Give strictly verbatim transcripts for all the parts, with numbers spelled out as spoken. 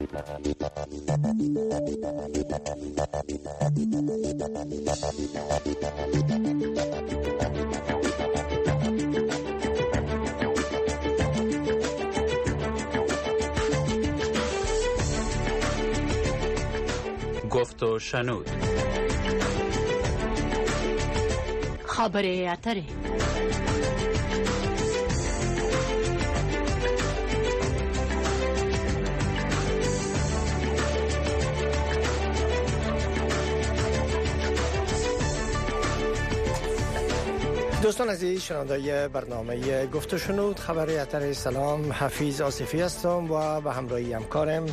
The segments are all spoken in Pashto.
گفت و شنود. خبر اتره. دوستان عزیز، شنوندای برنامه گفت و شنود خبر اتر، سلام، حفیظ آصفی هستم و به همراهی همکارم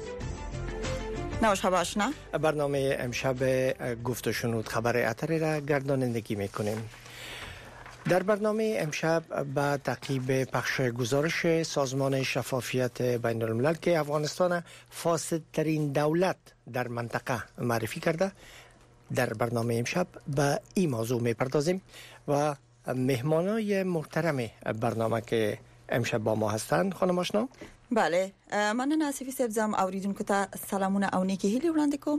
نوشابه آشنا. برنامه امشب گفت و شنود خبر اتر را گردانندگی میکنیم. در برنامه امشب با تعقیب پخش گزارش سازمان شفافیت بین الملل که افغانستان فاسدترین دولت در منطقه معرفی کرده، در برنامه امشب به این موضوع میپردازیم و مهمانای محترم برنامه که امشب با ما هستند. خانم آشنا. بله، من ناصفی سبزم اوریدونکو ته سلامونه او نیکی هیلی وړاندې کوم.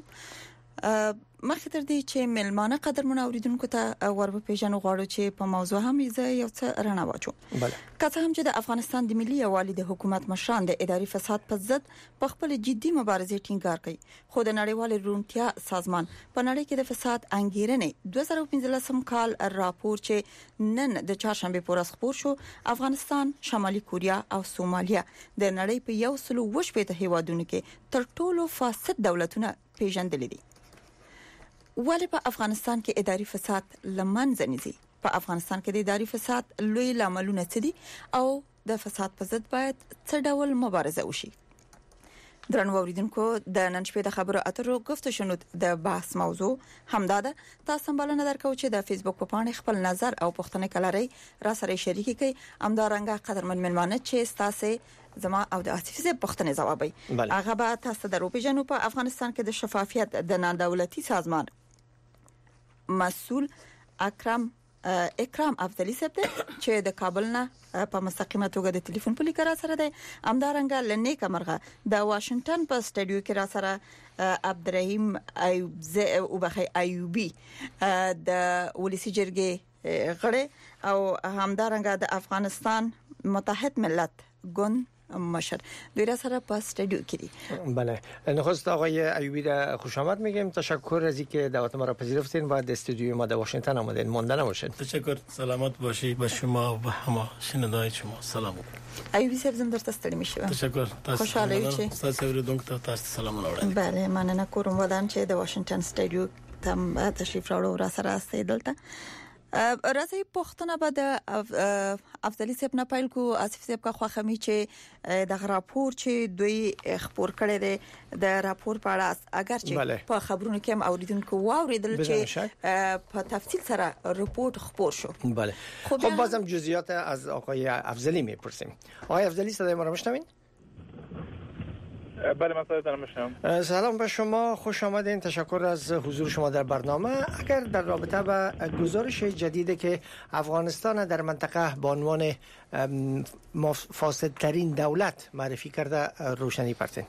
مخکې تر دې چې ملمانه قدرمن اوریدونکو ته ور په پیژنو غواړو چې په موضوع هم زه یو څه رڼا واچو. بله. که څه هم چې د افغانستان د ملي یووالي د حکومت مشران د اداري فساد په ضد په خپل جدي مبارزې ټینګار کوي، خو د نړیوال روڼتیا سازمان په نړۍ کې د فساد انګیرنې دوه زره پنځلسم کال راپور چې نن د چهارشنبه په ورځ خپور شو، افغانستان، شمالي کوریا او سومالیا د نړۍ په یو سلو وشپېته هیوادونو کې تر ټولو فاسد دولتونه پیژندل دي. ولی په افغانستان کې اداري فساد لمنځه نه ځي. په افغانستان کې د اداري فساد لوی لاملونه څه دي او د فساد په ضد باید څه ډول مبارزه وشي؟ درنو اوریدونکو، د نن شپې د خبرو اترو گفت و شنود د بحث موضوع همدا ده. تاسو بلنه درکو چې د فیسبوک په پاڼه خپل نظر او پوښتنه کلري را سره شریک کړئ. امدارنګه قدرمن ملمانه چې تاسو زما او د اساسي پوښتنې ځوابي هغه به تاسو درو پیژنو. په افغانستان کې د شفافیت د نه دولتي سازمان مسؤل اکرم اکرام افضلی صاحب چې د کابل نه په مستقیمه توګه د ټلیفون په لیکره سره ده. امدارنګه لنی کمرغه د واشنگټن په سټډیو کې را سره عبدالرحیم ایوب او بخی ایوبی د ولسی جرګې غړي او همدارنګه د افغانستان متحد ملت ګوند مشر دوی را سره په استودیو کې دي. بله، نخست آقای ایوبی را خوش آمد میگیم. تشکر از اینکه دعوت ما را پذیرفتین و در استودیو ما در واشنگتن آمدین. مانده نباشید. تشکر. سلامت باشی. به شما و همه شنوندگان شما سلام. ایوبی صاحب زم درته ستړي مشم. تشکر. خوشاله یم چې تاسو اوریدونکو ته تاسو سلام راوړم. بله، مننه کوم ودان چې د واشنگټن استودیو تم تشریف راوړو را سره استې دلته. راځي پښتنه به د افضلی صاحب نه پیل کو. اسف صاحب کا خوخمي چې د راپور چې دوی خبر کړي دي د راپور په اړه اگر چې په خبرونو کې هم اوریدونکو واوریدل چې په تفصیل سره راپور خبر شو. بله. خب بازم جزئیات از آقای افضلی میپرسیم. آقای افضلی صدای ما رو میشنوین؟ بله، من صدایتان میشنوم. سلام به شما، خوش آمدین. تشکر از حضور شما در برنامه. اگر در رابطه با گزارش جدیدی که افغانستان در منطقه به عنوان فاسدترین دولت معرفی کرده روشنی فرمایید.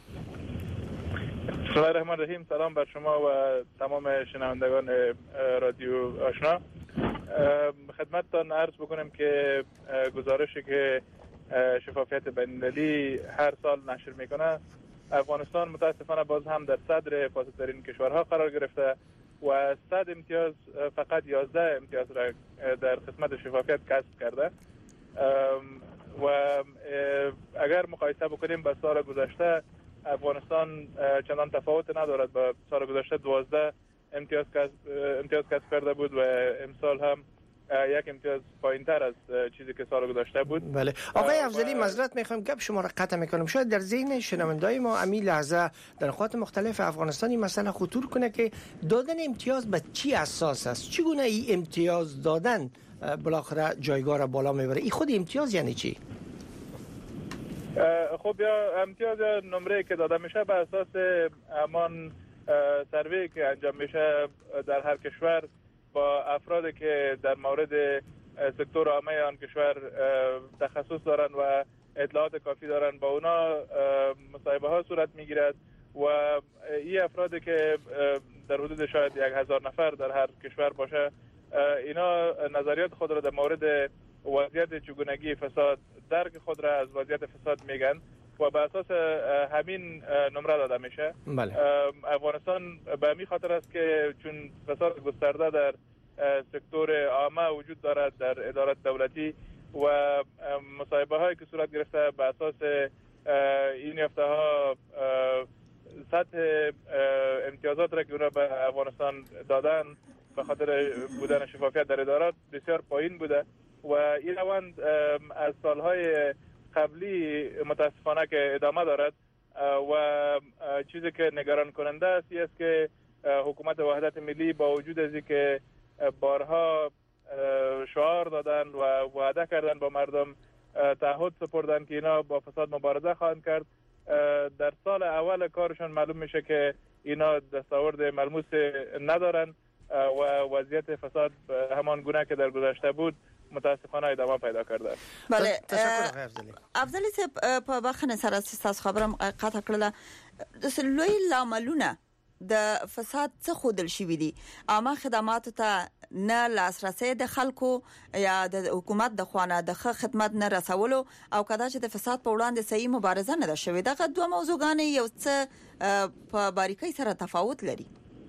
بسم الله الرحمن الرحیم. سلام بر شما و تمام شنوندگان رادیو آشنا. خدمتتان عرض بکنم که گزارشی که شفافیت بین‌المللی هر سال نشر میکنه، افغانستان متاسفانه باز هم در صدر فاسدترین کشورها قرار گرفته و صد امتیاز فقط یازده امتیاز را در قسمت شفافیت کسب کرده و اگر مقایسه بکنیم با سال گذشته، افغانستان چندان تفاوت ندارد. با سال گذشته دوازده امتیاز کسب امتیاز کسب کرده بود و امسال هم یک امتیاز پایین‌تر از چیزی که سال گذشته بود. بله. آقای افضلی معذرت میخوام گپ شما را قطع میکنم. شاید در ذهن شنوندای ما امی لحظه در نقاط مختلف افغانستانی مثلا خطور کنه که دادن امتیاز به چی اساس است؟ چگونه این امتیاز دادن بالاخره جایگاه را بالا میبره؟ این خود امتیاز یعنی چی؟ خب یا امتیاز یا نمره که داده میشه به اساس همان سروی که انجام میشه در هر کشور با افرادی که در مورد سکتور عامه آن کشور تخصص دارن و اطلاعات کافی دارن با اونا مصاحبه ها صورت میگیرد و این افرادی که در حدود شاید یک هزار نفر در هر کشور باشه اینا نظریات خود را در مورد وضعیت چگونگی فساد درک خود را از وضعیت فساد میگن و به اساس همین نمره داده میشه. بله. افغانستان به همین خاطر است که چون فساد گسترده در سکتور عامه وجود دارد در ادارات دولتی و مصاحبه هایی که صورت گرفته به اساس این یافته ها سطح امتیازات را که اونا به افغانستان دادن به خاطر بودن شفافیت در ادارات بسیار پایین بوده و این روند از سالهای قبلی متاسفانه که ادامه دارد و چیزی که نگران کننده است است که حکومت وحدت ملی با وجود از اینکه بارها شعار دادن و وعده کردن با مردم تعهد سپردن که اینا با فساد مبارزه خواهند کرد، در سال اول کارشون معلوم میشه که اینا دستاورد ملموس ندارن و وضعیت فساد همان گونه که در گذشته بود متاسفانه ادامه پیدا کرده. بله، تشکر افضلی. افضلی صاحب په بخنه سره تاسو خبرم قطع کړله. د لوی لاملونه د فساد څخه خودل شوې دي، عامه خدماتو ته نه لاسرسي د خلکو یا د حکومت د خوانه د خدمت نه رسولو او کدا چې د فساد په وړاندې صحیح مبارزه نه ده شوې. دغه دوه موضوعګان یو څه په باریکۍ سره تفاوت لري.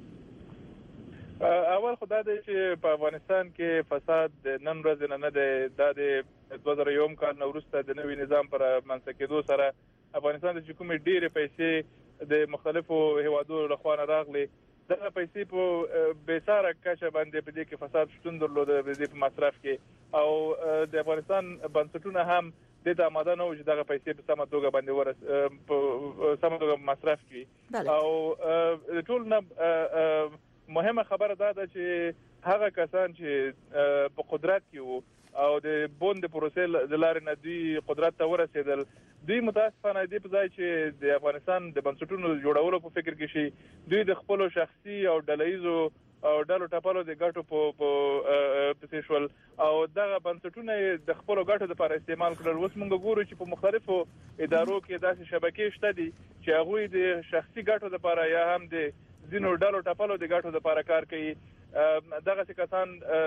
اول خدای دې چې په افغانستان کې فساد نن ورځ نه نه د دوه زره یو کال نو وروسته د نوي نظام پر منځ کېدو سره افغانستان د کومې ډېرې پیسې د مختلفو هیوادونو له خوا راغلي، دغه پیسې په بیساره کچه باندې په دې کې فساد شتون درلود د دې په مصرف کې او د افغانستان بنسټونه هم د آماده نه و چې دغه پیسې په سمه توګه باندې ورس په سمه توګه مصرف کړي او ټول نه مهمه خبره دا ده چې هغه کسان چې په قدرت کې وو او د بوند پروسې د لارې نه دوی قدرت ته ورسېدل، دوی متاسفانه دې په ځای چې د افغانستان د بنسټونو جوړولو په فکر کې شي دوی د خپل شخصي او ډلهیزو او ډلو ټاپلو د ګټو په پسې شول او دغه بنسټونه د خپل ګټو لپاره استعمال کړل. اوس موږ ګورو چې په مختلفو ادارو کې داسې شبکې شته دي چې هغه د شخصي ګټو لپاره یا هم د ځینو ډلو ټاپلو د ګټو لپاره کار کوي. دغه کسان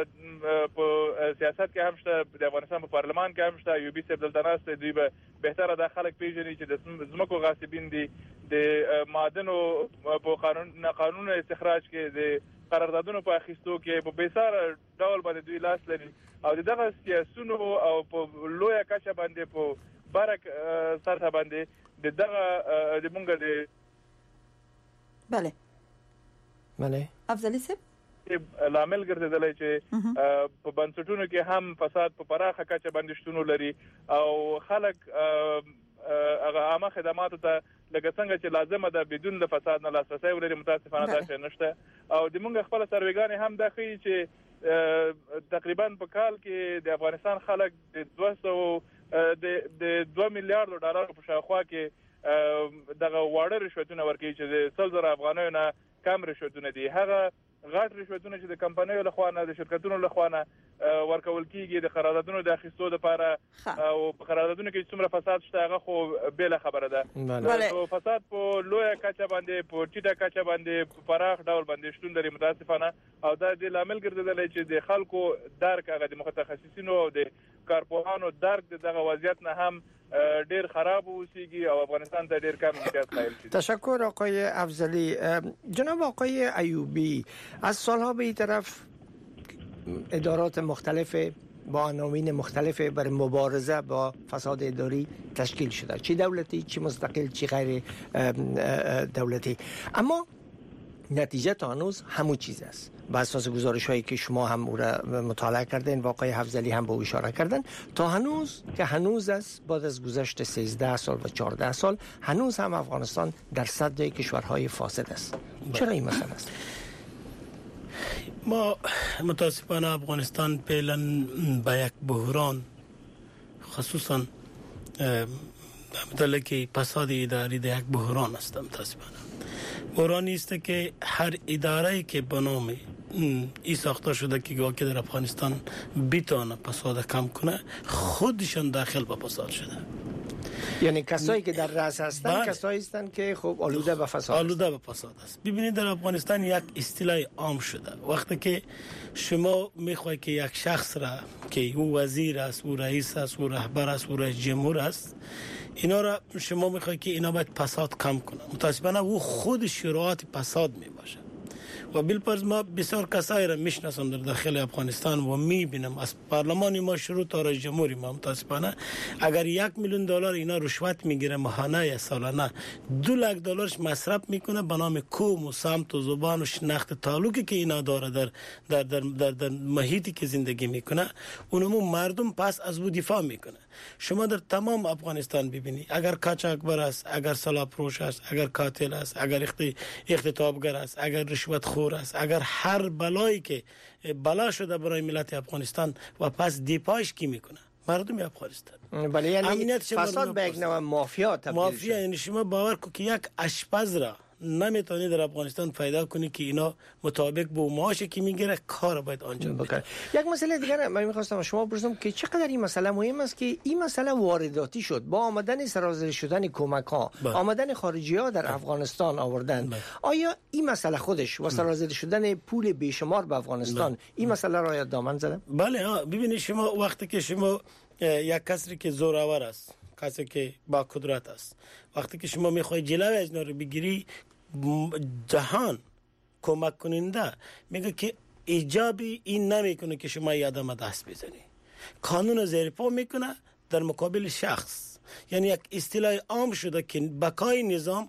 په سیاست کې هم شته، د افغانستان په پارلمان کې هم شته. یو بي سي عبدالتناس دوی به بهتره د خلک پیژني چې د زمکو غاصبین دي، د معادنو په قانون قانون استخراج کې، د قراردادونو په اخیستو کې په بیساره ډول باندې دوی لاس لري او دغه سیاسيونو او په لویه کچه باندې په برک سره باندې دغه د مونږ د بله بله افضلی صاحب لامل ګرځیدلی چې په بنسټونو کې هم فساد په پراخه کچه باندې شتون لري او خلک هغه عامه خدماتو ته لکه څنګه چې لازمه ده بدون د فساد نه لاسرسي ولري، متاسفانه دا څه نشته او د موږ خپل سروېګانې هم د خي چې تقریبا په کال کې د افغانستان خلک د دوه سوه د دوه میلیارډ ډالر په شاوخوا کې دغه واړه رشوتونه ورکوي چې د سل زره افغانیو نه کم رشوتونه دي. هغه غاټ رشوتونه چې د کمپنیو له خوا نه د شرکتونو له خوا نه ورکول کیږي د قراردادونو د اخیستو لپاره او په قراردادونو کې څومره فساد شته هغه خو بل خبره ده. نو فساد په لویه کچه باندې په ټیټه کچه باندې په پراخ ډول باندې شتون لري متاسفانه او دا د لامل ګرځیدلی چې د خلکو درک هغه د متخصصینو او د کارپوهانو درک دغه وضعیت نه هم ډیر خراب اوسېږي او افغانستان ته ډیر کم امتیاز قائل شي. تشکر آقای افضلی. جناب آقای ایوبی، از سالها به این طرف ادارات مختلف با عناوین مختلف برای مبارزه با فساد اداری تشکیل شده، چی دولتی چی مستقل چی غیر دولتی، اما نتیجه تا هنوز همون چیز است. بر اساس گزارش هایی که شما هم او را مطالعه کردین و آقای حفظلی هم به او اشاره کردن، تا هنوز که هنوز است بعد از گذشت سیزده سال و چهارده سال هنوز هم افغانستان در صدر کشورهای فاسد است. چرا این مثلا است؟ ما متاسفانه افغانستان فعلا با یک بحران خصوصا متعلق که فساد اداری در یک بحران است. متاسفانه بحرانی است که هر اداره که به نام این ساخته شده که گاه که در افغانستان بتونه فساد کم کنه خودشان داخل به فساد شده. یعنی کسایی که در رأس هستند بله. کسایی هستند که خب آلوده به فساد آلوده به فساد است. ببینید در افغانستان یک اصطلاح عام شده، وقتی که شما میخواهید که یک شخص را که او وزیر است، او رئیس است، او رهبر است، او رئیس جمهور است، اینا را شما میخواهید که اینا باید فساد کم کنه، متاسفانه او خود شروعات فساد میباشه. و بالفرض ما بسیار کسایی را میشناسم در داخل افغانستان و میبینم از پارلمان ما شروع تا رئیس جمهوری ما، متاسفانه اگر یک میلیون دلار اینا رشوت میگیره ماهانه یا سالانه، دو لک دلارش مصرف میکنه به نام کوم و سمت و زبان و شناخت تعلقی که اینا داره در در در, در, در محیطی که زندگی میکنه، اونمو مردم پس از او دفاع میکنه. شما در تمام افغانستان ببینی اگر قاچاقبر است، اگر سلاپروش است، اگر قاتل است، اگر اختطافگر است، اگر رشوت خور است، اگر هر بلایی که بلا شده برای ملت افغانستان و پس دفاعش کی میکنه؟ مردم افغانستان. بله، یعنی فساد به یک نوع مافیا تبدیل مافیا شد. یعنی شما باور کو که یک آشپز را نمیتونی در افغانستان پیدا کنی که اینا مطابق با معاشی که میگیره کار باید انجام بده. یک مسئله دیگر من میخواستم شما بپرسم که چقدر این مسئله مهم است که این مسئله وارداتی شد با آمدن سرازیر شدن کمک ها، آمدن خارجی ها در بله. افغانستان آوردن. بله. آیا این مسئله خودش و سرازیر شدن پول بیشمار به افغانستان بله. این مسئله را دامن زده؟ بله، ببینید شما وقتی که شما یک کسی که زورآور است، کسی که با قدرت است، وقتی که شما میخوای جلوی از اینا رو بگیری، جهان کمک کننده میگه که ایجابی این نمیکنه که شما یادم دست بزنی، قانون زیر پا میکنه در مقابل شخص. یعنی یک اصطلاح عام شده که بقای نظام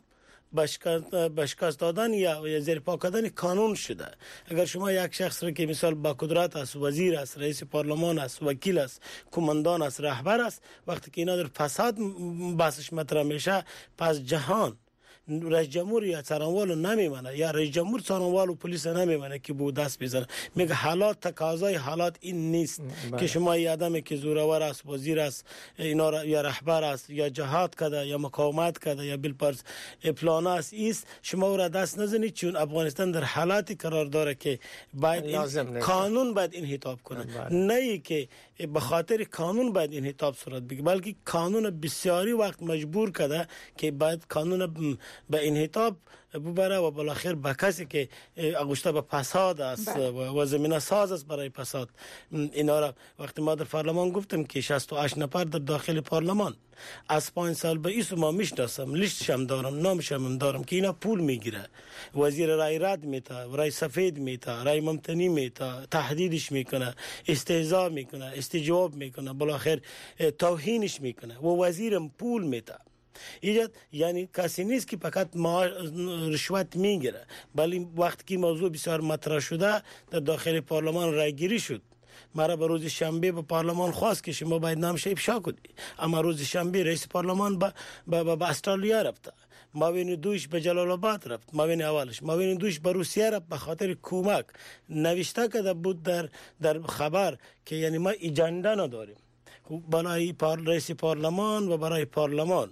بشکست دادن یا زیر پا کردن قانون شده. اگر شما یک شخص را که مثال با قدرت است، وزیر است، رئیس پارلمان است، وکیل است، کماندان است، رهبر است، وقتی که اینا در فساد بحثش مطرح میشه، پس جهان رئیس جمهور یا څارنوال نمیمونه یا رئیس جمهور څارنوال و پلیس نمیمونه که بو دست بزنه. میگه حالات تقاضای حالات این نیست بله. که شما یه آدمی که زورآور است، وزیر است، اینا را یا رهبر است یا جهاد کرده یا مقاومت کرده یا بالفرض پلان است، است شما او را دست نزنید، چون افغانستان در حالاتی قرار داره که باید قانون باید انحطاط کنه بله. نه که به خاطر قانون باید انحطاط صورت بگیره، بلکه قانون بسیاری وقت مجبور کرده که باید قانون به انحطاط ببره و بالاخره به کسی که اگوشته به فساد است و زمینه ساز است برای فساد. اینا را وقتی ما در پارلمان گفتم که شصت و هشت نفر در داخل پارلمان از پنج سال به ایسو ما میشناسم، لیستشم دارم، نامشم دارم که اینا پول میگیره، وزیر رای رد میته، رای سفید میته، رای ممتنی میته، تهدیدش میکنه، استهزاء میکنه، استجواب میکنه، بالاخره توهینش میکنه و وزیرم پول میته. ایجاد یعنی کسی نیست که فقط ما رشوت میگیره، ولی وقتی که موضوع بسیار مطرح شده در داخل پارلمان رای گیری شد، مرا به روز شنبه به پارلمان خواست که شما باید نامش افشا کنی، اما روز شنبه رئیس پارلمان به با با استرالیا رفت، ماوین دوش به جلال آباد رفت، ماوین اولش ماوین دوش به روسیه رفت به خاطر کمک. نوشته کرده بود در در خبر که یعنی ما اجنده نداریم برای پار رئیس پارلمان و برای پارلمان.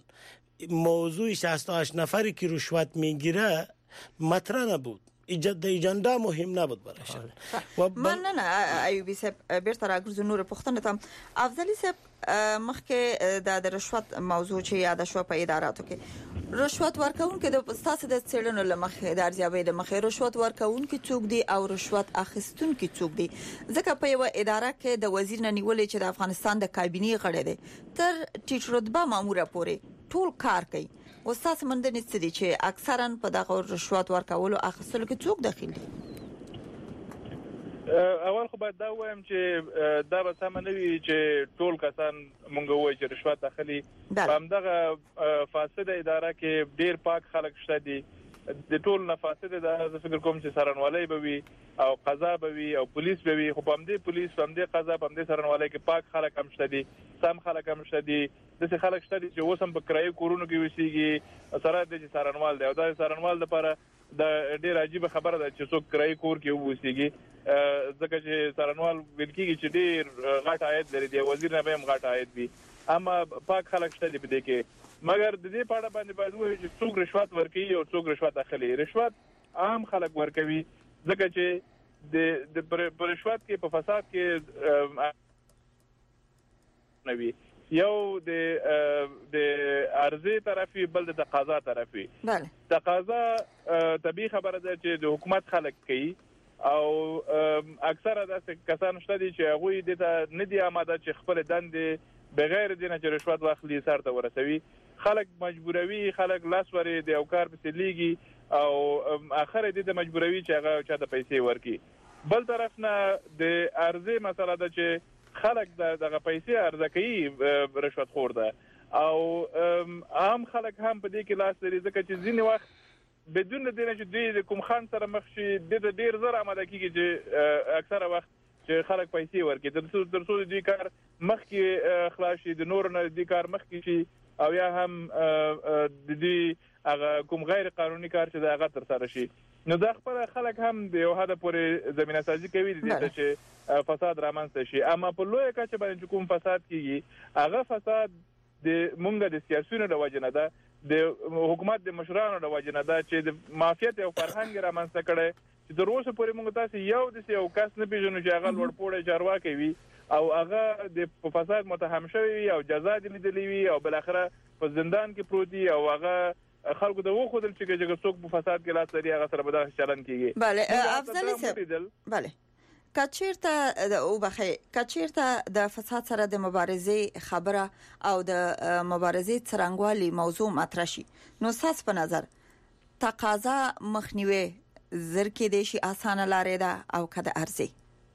موضوع شصت و هشت نفری که رشوت میگیره مطرح نبود، ایجنده مهم نبود برایشان. و بل... من نه ایوبی صاحب بیرته راګرځو نور پوښتنه ته افضلی صاحب مخکې د رشوت موضوع چې یاد شو په اداراتو کې رشوت ورکون کې د ستاسو د څېړنو لمخې د ارزیابۍ د مخې رشوت ورکون کې څوک دی او رشوت اخیستون کې څوک دی؟ ځکه په یو اداره کې د وزیر نه نیولې چې د افغانستان د کابینې غړی دی تر ټیټ رتبه ماموره پورې ټول کار کوي. استاد مندنی څه دي چې اکثرا په دغه رشوت ورکولو اخیستلو کې څوک داخل دي؟ اول خو باید دا وایم چې دا به سم نه وي چې ټول کسان مونږ وایي چې رشوت داخلي. په همدغه فاسده اداره کې ډیر پاک خلک شته دي، د ټول نه فاسده اداره زه فکر کوم چې سرنوالۍ به وي او قضا به وي او پولیس به وي، خو په همدې پولیس په همدې قضا په همدې سرنوالۍ کې پاک خلک هم شته دي، سم خلک هم شته دي، داسې خلک شته دي چې اوس هم په کرایي کورونو کې اوسېږي، سره د چې سرنوال دی او دا سرنوال لپاره د ډیر عجیب خبره ده چې څوک کرایي کور کې اوسېږي، ځکه چې سرنوال ویل کېږي چې ډیر غټ عاید لري، دی وزیر نه به هم غټ عاید وي، اما پاک خلک شته دي په دې کې. مګر د دې په اړه باندې باید ووایو چې څوک رشوت ورکوي او څوک رشوت اخلي. رشوت عام خلک ورکوي ځکه چې د د پر رشوت کې په فساد کې نوي یو د د عرضه طرفي بل د تقاضا طرفي. بله تقاضا طبيعي خبره ده چې د حکومت خلک کوي او اکثره د کسان شته دي چې هغه د نه دي آماده چې خپل دندې بغیر دینه چې رشوت واخلي سر ته ورسوي. خلک مجبوروي، خلک لاسوري د یو کار په لیږي او اخر دې د مجبوروي چې هغه چا ته پیسې ورکي. بل طرف نه د عرضه مسله ده چې خلک دغه پیسې عرضه کوي رشوت خور ده او عام خلک هم په دې کې لاس لري ځکه چې ځینې وخت بدون د دې چې دوی د کوم خان سره مخ شي د ډیر زر آماده کیږي چې اکثره وخت چې خلک پیسې ورکړي تر څو تر څو دې کار مخ کې خلاص شي د نور نه دې کار مخ کې شي او یا هم د دې هغه کوم غیر قانوني کار چې دا هغه تر سره شي. نو دا خپل خلک هم د یو حد پورې زمينه سازي کوي د دې چې فساد رامنځته شي. اما په لوی کچه باندې کوم فساد کیږي هغه فساد د مونږ د سیاسيونو د وجنه ده، د حکومت د مشرانو د وجنه ده چې د مافیات او فرهنګ رامنځته کړي چې د روسو پورې مونږ تاسو یو د یو کس نه پیژنو چې هغه لوړ پوړې چارواکي وي او هغه د فساد متهم شوی او جزا دي لیدلې وي او بل اخره په زندان کې پروت دي او هغه خلکو د وخت دل چې چې څوک په فساد کې لاس لري هغه سره به دا چلن کیږي. بله افضل صاحب، بله کچیرته او بخې کچیرته د فساد سره د مبارزې خبره او د مبارزې څرنګوالي موضوع مطرح شي نو ساس په نظر تقاضا مخنیوي زر کې د شي اسانه لارې ده او کده ارزي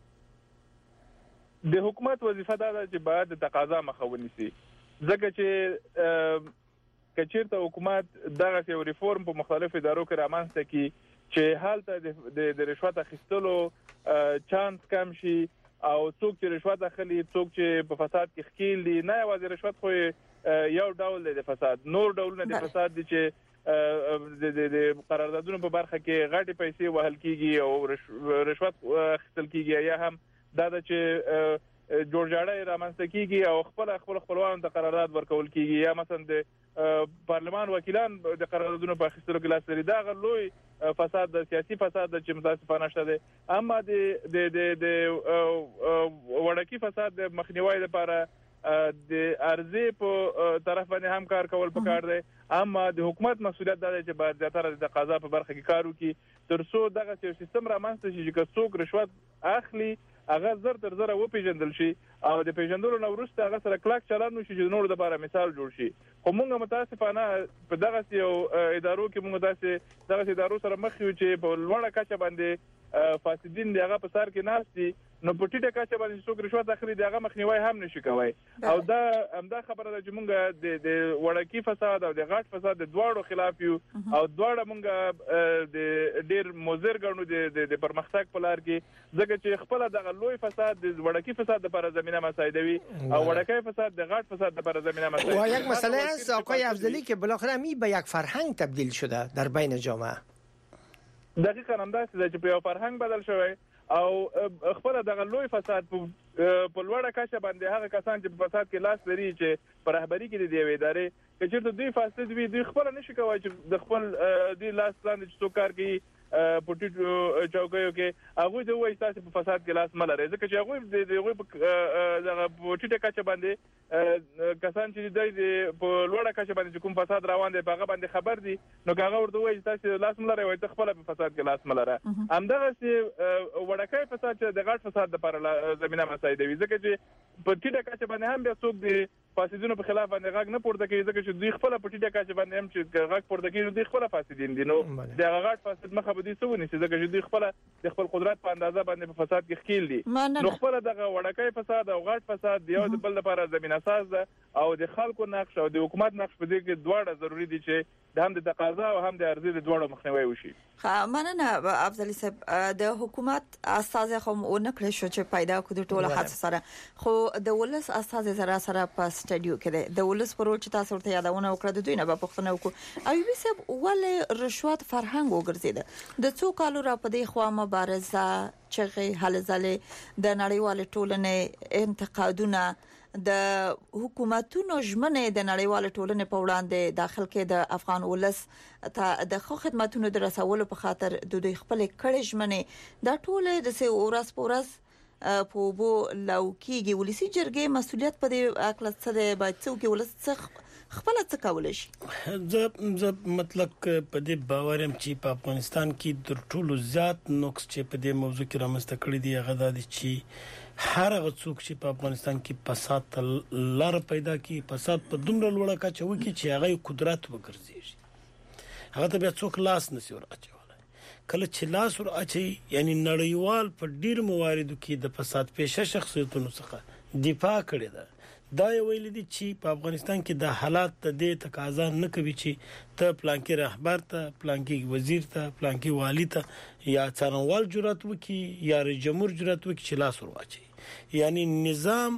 د حکومت وظیفه ده چې باید تقاضا مخاوني سي ځکه چې کچیرته حکومت دغه یو ریفورم په مختلفو ادارو کې رامنځته کی چې حالت د رشوت اخیستلو چانس کم شي او څوک چې رشوت اخلي څوک چې په فساد کې ښکیل دي نه یوازې رشوت خو یو ډول دی د فساد، نور ډولونه د فساد دي چې د قراردادونو په برخه کې غټي پیسې وهل کیږي او رشوت اخیستل کیږي یا هم دا چې جوړجاړی رامنځته کیږي او خپل خپل خپلوان د قرارداد ورکول کیږي یا مثلا د پارلمان وکیلان د قراردادونو په اخیستلو کې لاس لري. دا غلوی فساد د سیاسي فساد د چې متاسفانه شته دي. اما د د د وړکی فساد د مخنیوي لپاره د ارزي په طرف باندې هم کار کول پکار دی. اما د حکومت مسؤلیت دا دی چې باید زیاتره د قضا په برخه کې کار وکړي تر څو دغه سیستم رامنځته شي چې څوک رشوت اخلي هغه زر تر زر و پیژندل شي او د پیژندلو نو وروسته هغه سره کلاک چلان شي چې نور د لپاره مثال جوړ شي. خو موږ متاسفانه په دغه یو ادارو کې موږ داسې دغه ادارو سره مخ یو چې په لوړه کچه باندې فاسدین دغه په سر کې ناس دي نو په ټیټه کچه باندې څوک رشوت اخلي دغه مخنیوي هم نشي کوي او دا همدا خبره ده چې موږ د د وړکی فساد او د غټ فساد د دواړو خلاف یو او دواړه موږ د ډیر مضر ګڼو د د پرمختګ په لار کې ځکه چې خپل دغه لوی فساد د وړکی فساد لپاره زمينه مساعدوي او وړکی فساد د غټ فساد لپاره زمينه مساعدوي. و یک مسئله است آقای افضلی که بالاخره می به یک فرهنگ تبدیل شده در بین جامعه. دقیقاً همداسې ده چې په یو فرهنګ بدل شوی او خپل دغه لوی فساد په لوړه کچه باندې هغه کسان چې په فساد کې لاس لري چې په رهبری کې د دې ادارې چې چېرته دوی فاسد وي دوی خپل نشي کوي چې د خپل دوی لاس لاندې چې څوک کار کوي په ټیټو چوکیو کې هغه د وایي تاسو په فساد کې لاس مل لري ځکه چې هغه د هغه په دغه په ټیټه کچه باندې کسان چې د په لوړه کچه باندې کوم فساد روان دي هغه باندې خبر دي نو هغه ورته وایي تاسو لاس مل لري وایي ته خپل په فساد کې لاس مل لري. همدغه چې وړکای فساد چې د غټ فساد لپاره زمينه مساعدوي ځکه چې په ټیټه کچه باندې هم بیا څوک د فاسدینو په خلاف باندې غږ نه پورته کوي ځکه چې دوی خپل په ټیټه کچه باندې هم چې غږ پورته کوي دوی خپل فاسدین دي نو د غټ فاسد مخه به دي سونی چې ځکه چې دوی خپل د خپل قدرت په اندازه باندې په فساد کې ښکیل دي نو خپل دغه وړکای فساد او غټ فساد یو د بل لپاره زمينه ساز ده او د خلکو نقش او د حکومت نقش په دې کې دواړه ضروری دي چې د هم د تقاضا او هم د عرضې د دواړو مخنیوي وشي. ها مننه افضلی صاحب د حکومت اساس خو اونکړې شو چې پیدا کړو د ټوله حادثه سره خو د ولس اساس سره سره په سټډیو کې د ولس پرول چې تاسو ورته یادونه وکړه د دوی نه په پښتنه وکړو او یوه صاحب ولې رشوت فرهنګ وګرځید د څو کالو را پدې خوا مبارزه چې حل زله د نړیوال ټولنې انتقادونه د حکومتونو ژمنې د نړیوال ټولنې په وړاندې داخل کې د افغان ولس ته د خو خدماتونو د رسولو په خاطر د دوی خپل کړه ژمنې دا ټول د سه ورځ پورز په بو لوکیږي ولسی جرګې مسولیت په دې اکل څه دی باید څوک ولڅ خپل څه کول شي زه زه مطلب په دې باورم چې په افغانستان کې د ټولو زیات نقص چې په دې موضوع کې رامنځته کړی دی هغه د چې هر هغه څوک چې په افغانستان کې فساد لار پیدا کی فساد په دومره لوړه کچه وکړي چې هغه قدرت وګرځي هغه ته بیا څوک لاس نسی ور اچولای کله چې لاس ور اچي یعنی نړیوال په ډیر مواردو کې د فساد پیشه شخصیتونو څخه دفاع کړي ده دا ویل دي چې په افغانستان کې د حالات د دې تقاضا نه کوي چې ته پلانکی رهبر ته پلانکی وزیر ته پلانکی والی ته یا څارنوال جرأت وکي یا رئیس جمهور جرأت وکي چې لاس ور واچي یعنی نظام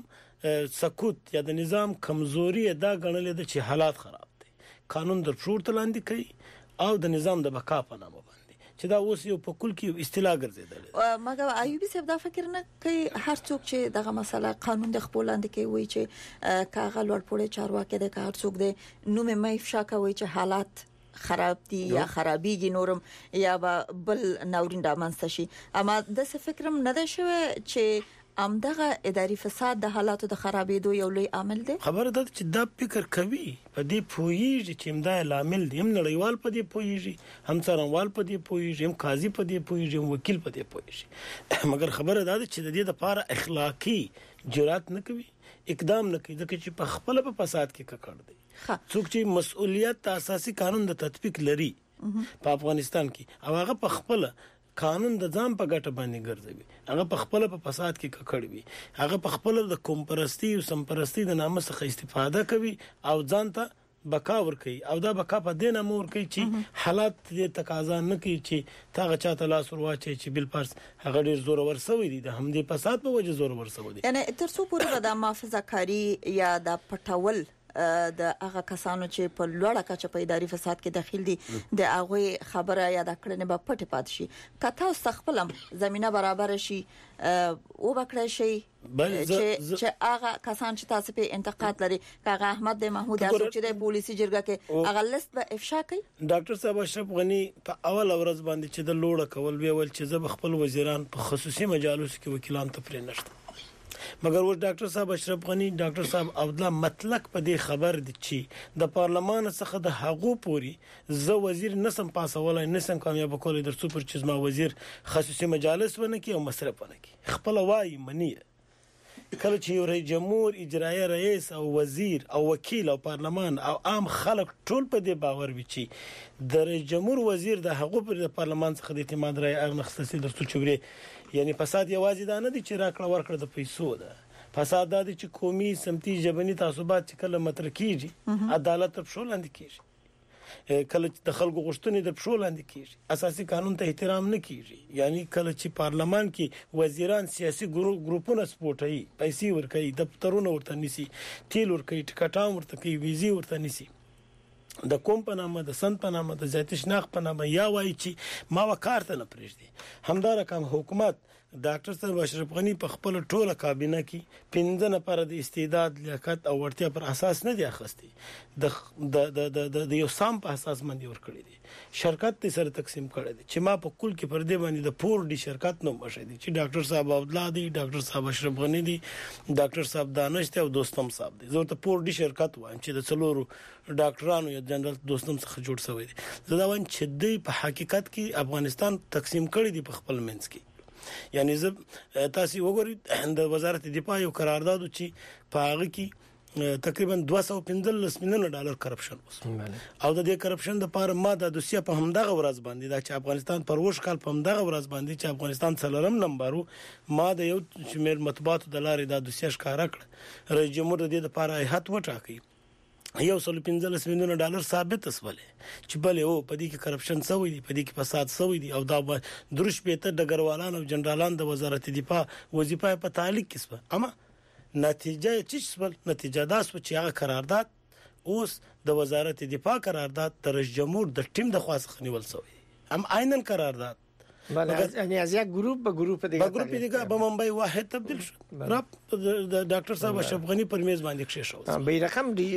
سکوت یا د نظام کمزوري دا غنل دي چې حالات خراب دي قانون د شورت لاندې کوي او د نظام د بقا په نامه چې دا اوس یو په کل کې اصطلاح ګرځیدل مګر ایوبي صاحب دا فکر نه کوي هر څوک چې دغه مسله قانون د خپل لاندې کوي وي چې کاغه لوړ پوره چارواکي د کار څوک دی نو مې مې افشا کوي چې حالات خراب دي یا خرابيږي نورم یا بل نورین د منځ شي اما د څه فکرم نه ده شوی چې امدغه اداري فساد د حالاتو د خرابېدو یو لوی عامل دی خبره ده چې دا فکر کوي په دې پوهیږي چې امدا عامل دی هم نړیوال په دې پوهیږي هم څارنوال په دې پوهیږي هم قاضي په دې پوهیږي هم وکیل په دې پوهیږي مګر خبره ده چې د دې لپاره اخلاقی جرأت نه کوي اقدام نه کوي ځکه چې په خپل په فساد کې ککړ دی څوک چې مسؤلیت اساسي قانون د تطبیق لري په افغانستان کې او هغه په خپل قانون د ځان په ګټه باندې ګرځوي هغه په خپل په فساد کې ککړ وي هغه په خپل د کومپرستی او سمپرستی د نامه څخه استفاده کوي او ځان ته بقا ور کوي او دا بقا په دینه مور کوي چې حالات دې تقاضا نه کوي چې تاغه چاته لاس ور واچي چې بل پرس هغه ډیر زور ورسوي دي د همدې فساد په وجه زور ورسوي دي یعنی تر څو پورې د محافظه کاری یا د پټول د هغه کسانو چې په لوړه کچه په اداري فساد کې داخل دي د هغه خبره یا د کړنې په پټ پات شي کته استخپلم زمينه برابر شي او بکړی شي چې هغه کسان چې تاسو په انتقاد لري کاغه احمد د محمود اسو چې د پولیسي جرګه کې هغه لیست به افشا کوي ډاکټر صاحب اشرف غنی په اول ورځ باندې چې د لوړه کول ویل چې زه خپل وزیران په خصوصي مجالس کې وکیلان ته پرې نشته مګر و ډاکټر صاحب اشرف غنی ډاکټر صاحب عبدالله مطلق په دې خبر دي چې د پارلمان څخه د حقوق پوری زه وزیر نسم پاسولای نسم کامیاب کولای در سپر چې ما وزیر خصوصي مجالس ونه کی او مصرف ونه کی خپل وای منی کله چې یو رئیس جمهور اجرایي رئیس او وزیر او وکیل او پارلمان او عام خلک ټول په دې باور وي چې د رئیس جمهور وزیر د حقوق پر پارلمان څخه د اعتماد رائے اغنخصصي در څو چوري یعنی فساد یوازې دا نه دي چې راکړه ورکړه د پیسو ده فساد دا دي چې قومي سمتي ژبني تعصبات چې کله متر کیږي عدالت په شول اند کیږي کله چې د خلکو غوښتنې د شول اند کیږي اساسي قانون ته احترام نه کیږي یعنی کله چې پارلمان کې وزیران سیاسي ګروپونه سپورټي پیسې ورکړي دفترونه ورته نيسي تیل ورکړي ټکټام ورته کوي ویزي ورته نيسي د کوم په نامه د سن په نامه د ذاتی شناخت په نامه یا وایي چې ما وکارت نه پرېږدي همدار کوم حکومت ډاکټر صاحب اشرف غنی په خپل ټوله کابینه کې پنځه نفر د استعداد لیاقت او ورتیا پر اساس نه دی اخستي د د د د یو سام په اساس باندې ور کړی دي شرکت ته سره تقسیم کړی دي چې ما په کل کې پر دې باندې د پور دی شرکت نو مشه دي چې ډاکټر صاحب عبدالله دی ډاکټر صاحب اشرف غنی دی ډاکټر صاحب دانش دی او دوستم صاحب دی زه ته پور دی شرکت وایم چې د څلورو ډاکټرانو یا جنرال دوستم څخه جوړ شوی دی زه دا وایم چې د په حقیقت کې افغانستان تقسیم کړی دی په خپل منځ کې یعنی زه تاسو وګورئ د وزارت دفاع یو قرارداد چې په هغه کې تقریبا دوه سوه پنځلس میلیون ډالر کرپشن وس او د دې کرپشن د لپاره ما د دوسیه په همدغه ورځ باندې دا چې افغانستان پر وښ کال په همدغه ورځ باندې چې افغانستان څلورم نمبرو ما د یو شمیر مطبوعاتو د لارې د دوسیه ښکارا کړ رئیس جمهور د دې لپاره هیئت وټاکي یو سل پنځلس میلیون ډالر ثابت اسوله چې بلې او په دې کې کرپشن سوی دی په دې کې فساد سوی دی او دا دروش پېته د ګروالان او جنرالان د وزارت دفاع وظیفه په تعلق کې اما نتیجه چې څه نتیجه داس چې هغه قرارداد اوس د وزارت دفاع قرارداد د رئیس جمهور د ټیم د خاص خنیول سوی ام عینن قرارداد بله یعنی از یک گروپ به گروپ دیگه به گروپ دیگه به منبع واحد تبدیل شد رب د ډاکټر صاحب اشرف غنی پر میز باندې کښې شو به رقم دی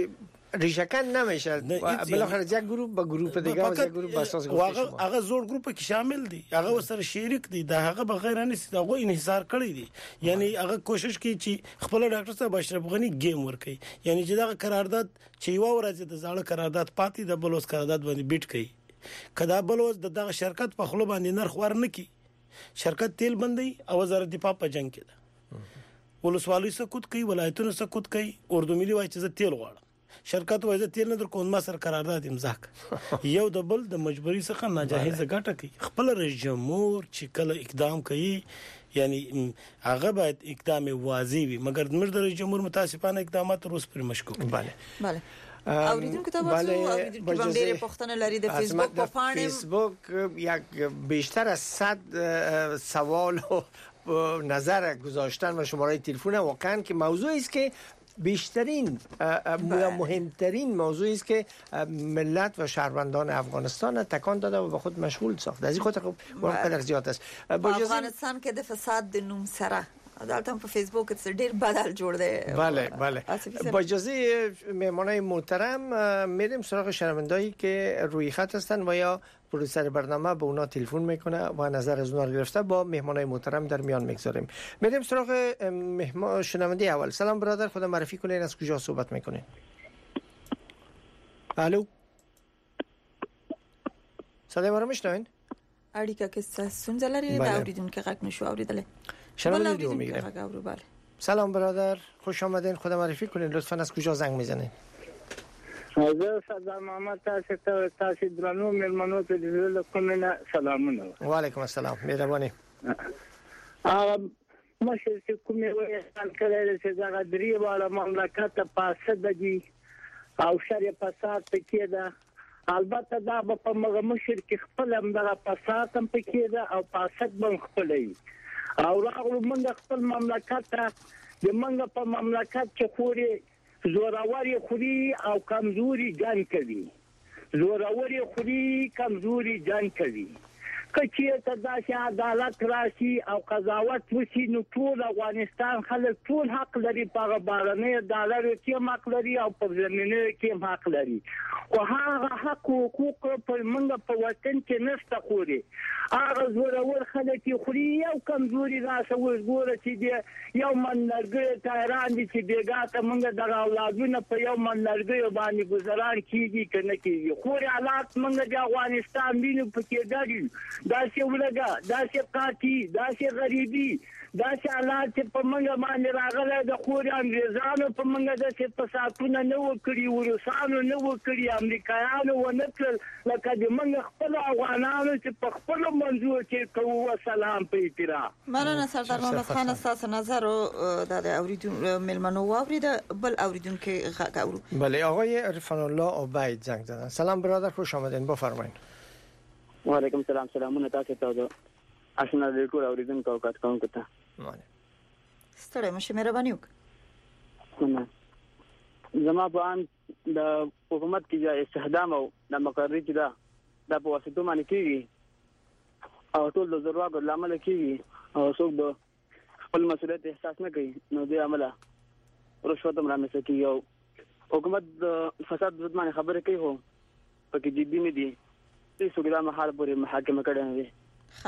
ریشه‌کن نمیشه بالاخره یک گروه با گروه دیگه و یک گروه با اساس گفته شما هغه زوړ گروپ کې شامل دي هغه سره شریک دي دا هغه بغیر نه سي هغه انحصار کړی دي یعنی هغه کوشش کوي چې خپل ډاکټر صاحب اشرف غنی گیم ورکړي یعنی چې دا قرارداد چې یو ورځ د ځاله قرارداد پاتې د بلوز قرارداد باندې بیت کوي کدا بلوز دغه شرکت په خلو باندې نرخ ورنکي شرکت تیل بندي او وزارت دفاع په جنگ کې ده ولسوالۍ سکوت کوي ولایتونو سکوت کوي اردو ملي وایي چې تیل غواړم شرکت وایي تیل نه در کوم ما سره قرارداد امضا یو د بل د مجبوری څخه ناجایز ګټه کوي خپل رئیس جمهور چې کله اقدام کوي یعنی هغه باید اقدام واضح وي مګر موږ د رئیس جمهور متاسفانه اقدامات روس پر مشکوک بله بله اوریدونکو ته واسو اوریدونکو باندې ډېر پوښتنه لري د فیسبوک په پاڼه فیسبوک یک بیشتر از صد سوال و نظر گذاشتن و شماره تلفن واقعا که موضوعی است که بیشترین مهمترین موضوعی است که ملت و شهروندان افغانستان تکان داده و به خود مشغول ساخته از این خاطر خب قدر زیاد است افغانستان که د فساد د نوم سره دالتم په فیسبوک کې ډیر بدل جوړ دی بله بله با اجازه مهمانای محترم میریم سراغ شنوندهایی که روی خط هستن و یا پروډوسر برنامه به اونا تلفن میکنه و نظر از اونها گرفته با مهمانای محترم در میان میگذاریم. میریم سراغ مهمان شنونده اول. سلام برادر، خود معرفی کنین، از کجا صحبت میکنین؟ الو، صدای ما رو میشنوین؟ اړیکه کې ستونزه لري دا اوریدونکو غږ نشو اوریدل. شنونده دیو میگیرم. سلام برادر، خوش آمدین، خود معرفی کنین لطفا، از کجا زنگ میزنین؟ زه صدر محمد تاسو ته تاسو درنو مېلمنو ته د کومه سلامونه. وعلیکم السلام، مهرباني. ا مشه چې کومه وایي کله چې دا غدري والا مملکت پاسه دي او شریعه فساد پکې ده، البته دا په مغه مشر کې خپل هم د فساد هم پکې ده او فساد بن خپلې او راغلو موږ خپل مملکت د موږ په مملکت کې خوري زوراوري خوري او کمزوري جنگ کوي، زوراوري خوري کمزوري جنگ کوي. کچې ته داسې عدالت راشي او قضاوت وشي نو ټول افغانستان خلک ټول حق لري، په بارنه ډالر کې حق لري او په زمینه کې حق لري، او هغه حق او حقوق په منګه په وطن کې نشته خوري. هغه زورور خلک خوري او کمزوري راسه وګوره چې دی یو من لرګي تایران دي چې بیګا ته منګه د اولادونو په یو من لرګي باندې گزاران کیږي کنه کیږي. خوري حالات منګه د افغانستان ویني په کې داري داسې ولګه، داسې قاطي، داسې غریبي، داسې حالات چې په منګه باندې راغله د خوري انګريزانو په منګه د څه فسادونه نه وکړي، ورسانو نه وکړي، امریکایانو ونه کړل، لکه د منګه خپل افغانانو چې په خپل منځو کې کوو. سلام په احترام. مننه سردار محمد خان، تاسو نظر د اوریدونکو ملمنو واورید بل اوریدونکو غږ اورو. بله، آقای عرفان الله عبید زنگ زدن. سلام برادر، خوش آمدین، بفرمایید. و علیکم السلام، سلامونه تاسو ته آشنا دې ټول اوریدونکو او کتونکو ته. ستړی مشه، مهرباني وکړئ. زما په ان د حکومت کې استخدام او د مقرري چې دا د په واسطه باندې کیږي او ټول د ضرورت لامل کیږي او څوک د خپل مسؤلیت احساس نه کوي، نو دې عمله رشوت هم رامنځته کیږي او حکومت د فساد د ضد باندې خبرې کوي، خو پکې جدي نه دي. هیڅ وګړه محل پورې محاکمه کړي نه دي.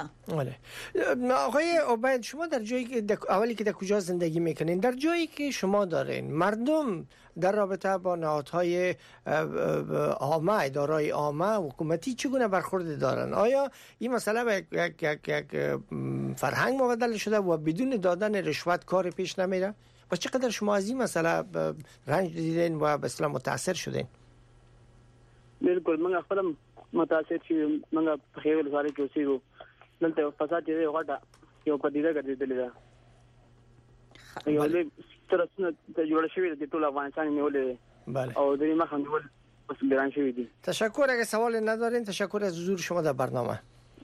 بله. آقای عبید، شما در جایی که در اولی که در کجا زندگی میکنین، در جایی که شما دارین، مردم در رابطه با نهادهای عامه، ادارای عامه حکومتی چگونه برخورد دارن؟ آیا این مسئله یک یک یک فرهنگ مبدل شده و بدون دادن رشوت کار پیش نمیره؟ و چقدر شما از این مسئله رنج دیدین و به اصطلاح متاثر شدین؟ بالکل، من خپل متاثر شوم. من په خیول سره کې اوسېږو، دلته فساد یې غټه یو پدیده ګرځېدلې ده. یو له ترڅنه ته جوړ شوی د ټول افغانستان نیولې. بله. او د ما خندول بس بیان شوی دي. تشکر. اگه سوال ندارین تشکر از حضور شما در برنامه.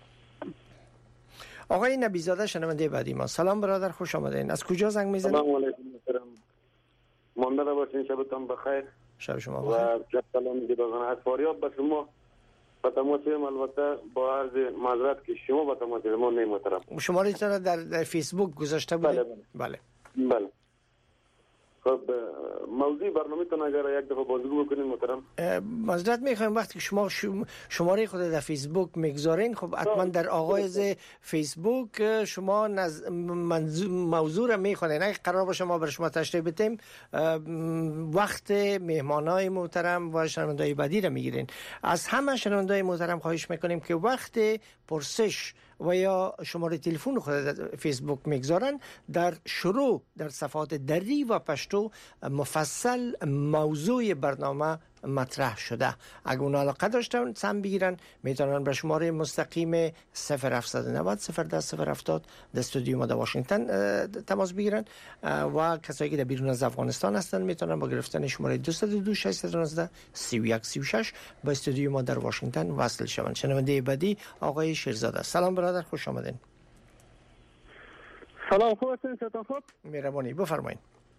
آقای نبیزاده شنونده بعدی ما. سلام برادر، خوش آمدین. از کجا زنگ میزنید؟ سلام علیکم محترم. مانده باشین، شبتون بخیر. شب شما بخیر. و سلام جداگانه از فاریاب به شما. با تماس البته با عرض معذرت که شما با تماس ما نمی‌تونم. شماره را در, در فیسبوک گذاشته بود. بله بله. بله. خب موضوع برنامه‌تون اگر یک دفعه بازگو بکنین محترم. معذرت میخوایم وقتی که شما شماره خود در فیسبوک میگذارین، خب حتما در آغاز فیسبوک شما نز... موضوع را میخونین. اگه قرار باشه ما بر شما تشریح بدیم وقت مهمانای محترم و شنوندای بعدی را میگیرین. از همه شنوندای محترم خواهش میکنیم که وقت پرسش و یا شماره تلفن خود در فیسبوک میگذارن در شروع در صفحات دری و پشتو مفصل موضوع برنامه مطرح شده. اگر اون علاقه داشتن سم بگیرن میتونن به شماره مستقیم صفر هفت نه صفر صفر ده صفر هفتاد در استودیو ما در واشنگتن تماس بگیرن و کسایی که در بیرون از افغانستان هستن میتونن با گرفتن شماره دو صفر دو شش یک نه سه یک سه شش با استودیو ما در واشنگتن وصل شوند. شنونده بعدی آقای شیرزاده. سلام برادر، خوش آمدین. سلام، خوب هستین؟ ستان خوب؟ مهربانی، بفرمایید.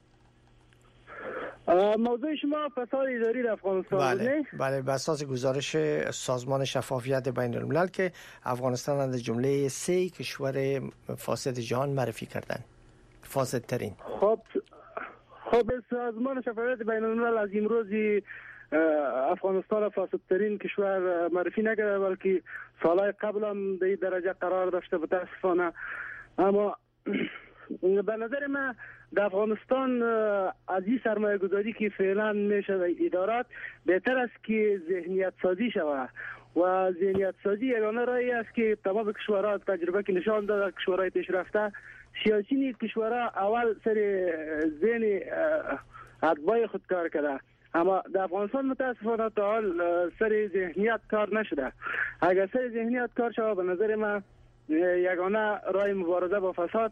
موضوع شما فساد اداری در افغانستان. بله بله، بر اساس گزارش سازمان شفافیت بین الملل که افغانستان را در جمله سه کشور فاسد جهان معرفی کردن، فاسدترین. خب خب سازمان شفافیت بین الملل از امروز افغانستان را فاسدترین کشور معرفی نکرده، بلکه سالهای قبل هم در این درجه قرار داشته متاسفانه. اما به نظر من در افغانستان از این سرمایه گذاری که فعلا میشه در ادارات بهتر است که ذهنیت سازی شود و ذهنیت سازی یگانه راهی است که تمام کشورها تجربه که نشان داده کشورهای پیشرفته سیاسیون کشورها اول سر ذهن اتباع خود کار کرده، اما در افغانستان متاسفانه تا حال سر ذهنیت کار نشده. اگر سر ذهنیت کار شود به نظر من یگانه راه مبارزه با فساد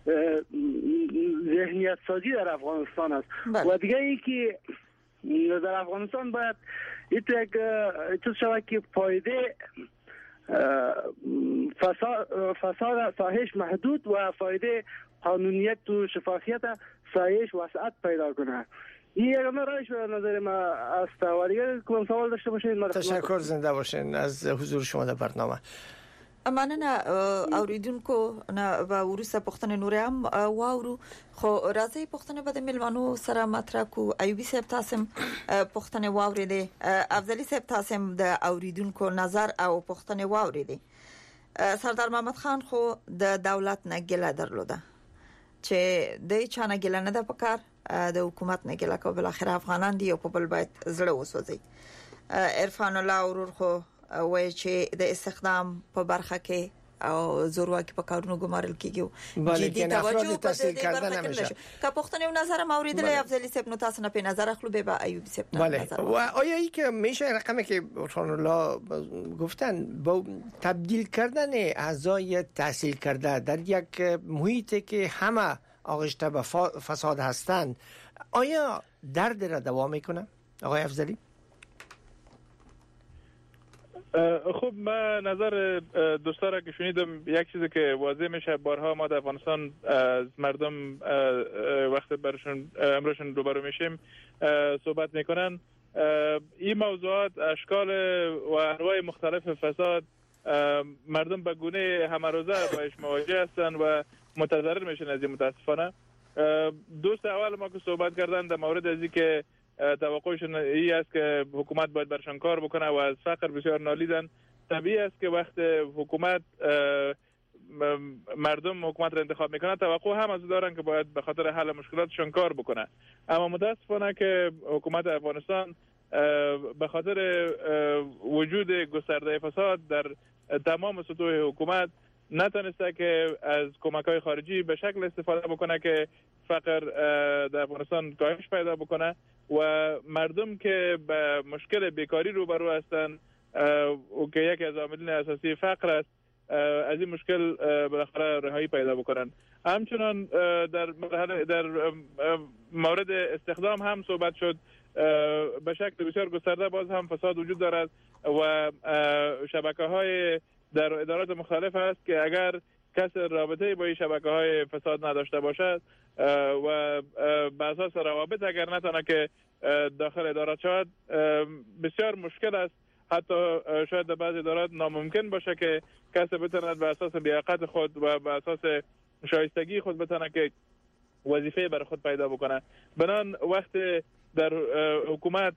ذهنیت سازی در افغانستان است. بله. و دیگه ای که در افغانستان باید یک چیز شود که فایده فساد فساد ساهش محدود و فایده قانونیت و شفافیت ساهش وسعت پیدا کنه. این یگانه راهش به نظر من است. و دیگه کدام سوال داشته باشین؟ تشکر، زنده باشین از حضور شما در برنامه. مننه اوریدونکو نه و ورسته پښتنه نور هم واورو خو راځي پښتنه بده ملمانو سره مطرح کو ایوبی صاحب تاسو پښتنه واوریدي افضلی صاحب تاسو د اوریدونکو نظر او پښتنه واوریدي. سردار محمد خان خو د دولت نه ګله درلوده چې د چانه ګله نه د پکار د حکومت نه ګله کو بل اخر افغانان دی او په بل باید زړه وسوځي. عرفان الله اورور خو وای چې د استخدام په برخه کې او زورواکي په کارونو ګمارل کیږي جدي توجه تحصیل کردن نمیشه. که پښتنه نظر موریدل افضلی صاحب نو تاسو نه په نظر اخلو به با ایوبی صاحب نظر. و آیا ای که میشه رقمی که عرفان الله گفتن با تبدیل کردن اعضای تحصیل کرده در یک محیطی که همه آغشته به فساد هستند آیا درد را دوا میکنه آقای افضلی؟ خب من نظر دوستا را که شنیدم یک چیزی که واضح میشه بارها ما در افغانستان از مردم وقت برشون امروشون روبرو میشیم صحبت میکنن. این موضوعات اشکال و انواع مختلف فساد مردم به گونه همروزه باش مواجه هستن و متضرر میشن از این. متاسفانه دوست اول ما که صحبت کردن در مورد از که توقعشون این است که حکومت باید برشان کار بکنه و از فقر بسیار نالیدن. طبیعی است که وقت حکومت مردم حکومت را انتخاب میکنه توقع هم از دارن که باید به خاطر حل مشکلاتشون کار بکنه. اما متاسفانه که حکومت افغانستان به خاطر وجود گسترده فساد در تمام سطوح حکومت نتونسته که از کمک‌های خارجی به شکل استفاده بکنه که فقر در افغانستان کاهش پیدا بکنه و مردم که به مشکل بیکاری روبرو هستند و که یکی از عوامل اساسی فقر است از این مشکل بالاخره رهایی پیدا بکنن. همچنان در در مورد استخدام هم صحبت شد. به شکل بسیار گسترده باز هم فساد وجود دارد و شبکه‌های در ادارات مختلف هست که اگر کس رابطه با این شبکه‌های فساد نداشته باشد و به اساس روابط اگر نتونه که داخل ادارات شود بسیار مشکل است. حتی شاید در بعض ادارات ناممکن باشه که کسی بتونه به اساس لیاقت خود و به اساس شایستگی خود بتونه که وظیفه بر خود پیدا بکنه. بنان وقت در حکومت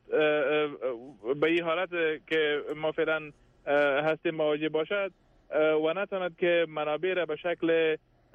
به این حالت که ما فعلا هستیم مواجه باشد و نتواند که منابع را به شکل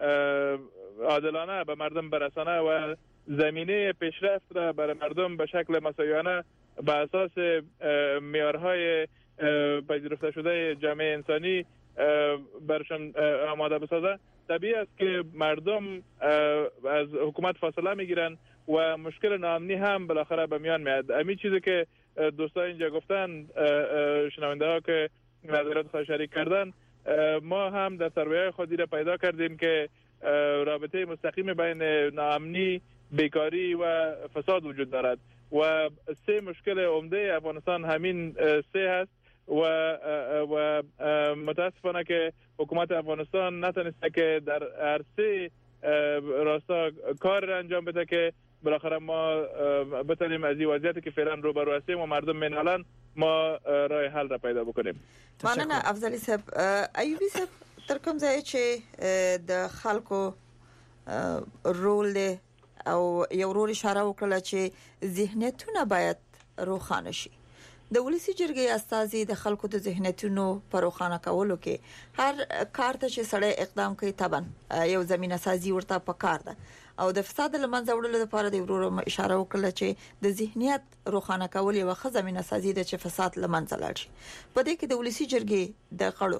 عادلانه به مردم برسانه و زمینه پیشرفت را برای مردم به شکل مساویانه به اساس معیارهای پذیرفته شده جامعه انسانی برشان آماده بسازه، طبیعی است که مردم از حکومت فاصله میگیرن و مشکل ناامنی هم بالاخره به میان میاد. همین چیزی که دوستان اینجا گفتن، شنونده ها که نظرات خود شریک کردن، ما هم در سروی‌های خودی را پیدا کردیم که رابطه مستقیم بین ناامنی، بیکاری و فساد وجود دارد و سه مشکل عمده افغانستان همین سه هست و و متاسفانه که حکومت افغانستان نتونسته که در هر سه راستا کار را انجام بده که بالاخره ما بتونیم از این وضعیتی که فعلا روبرو هستیم و مردم مینالن ما راه حل را پیدا بکنیم. مننه افضلی صاحب. ایوبی صاحب، تر کوم ځای چې د خلکو رول دی او یو رول اشاره وکړه چې ذهنیتونه باید روښانه شي. د ولسی جرګې استازي د خلکو د ذهنیتونو پر روښانه کولو کې هر کار ته چې سړی اقدام کوي طبعا یو زمينه سازي ورته پکار ده او د فساد لمنځه وړلو لپاره د ورور اشاره وکړه چې د ذهنیت روښانه کول یو ښه زمينه سازي ده چې فساد لمنځه لاړ شي. په دې کې د ولسی جرګې د غړو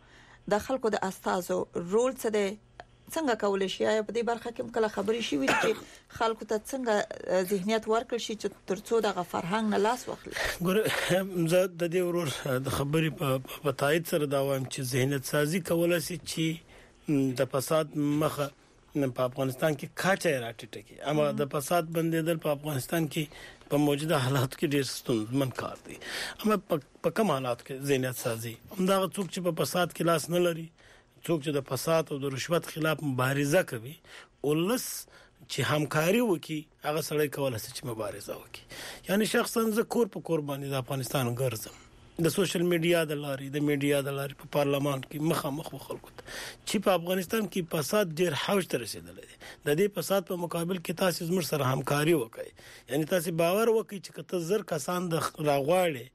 د خلکو د استازو رول څه دی؟ څنګه کولای شي یا په دې برخه کې کله خبرې شي وي چې خلکو ته څنګه ذهنیت ورکړ شي چې ترڅو دغه فرهنګ نه لاس واخلي؟ ګوره زه د دې ورور د خبرې په تایید سره دا وایم چې ذهنیت سازي کولای شي چې د فساد مخه په افغانستان کې کاچه راټیټه کی، اما د فساد بندیدل په افغانستان کې په موجوده حالات کې ډېر ستونزمن کار دی. اما په کوم حالات کې ذهنیت سازي همدا څوک چې په فساد کې لاس نه لري، څوک چې د فساد او د رشوت خلاف مبارزه کوي، ولس چې همکاري وکي، هغه سړی کولای شي چې مبارزه وکي. یعنی شخصا زه کور په کور باندې د افغانستان ګرځم، د سوشل میډیا د لارې د میډیا د لارې په پارلمان کې مخامخ خلکو ته چې په افغانستان کې فساد ډیر حوج ته رسیدلی دی. د دې فساد په مقابل کې تاسو زموږ سره همکاري وکړئ. یعنی تاسو باور وکړئ چې کته زر کسان د راغواړي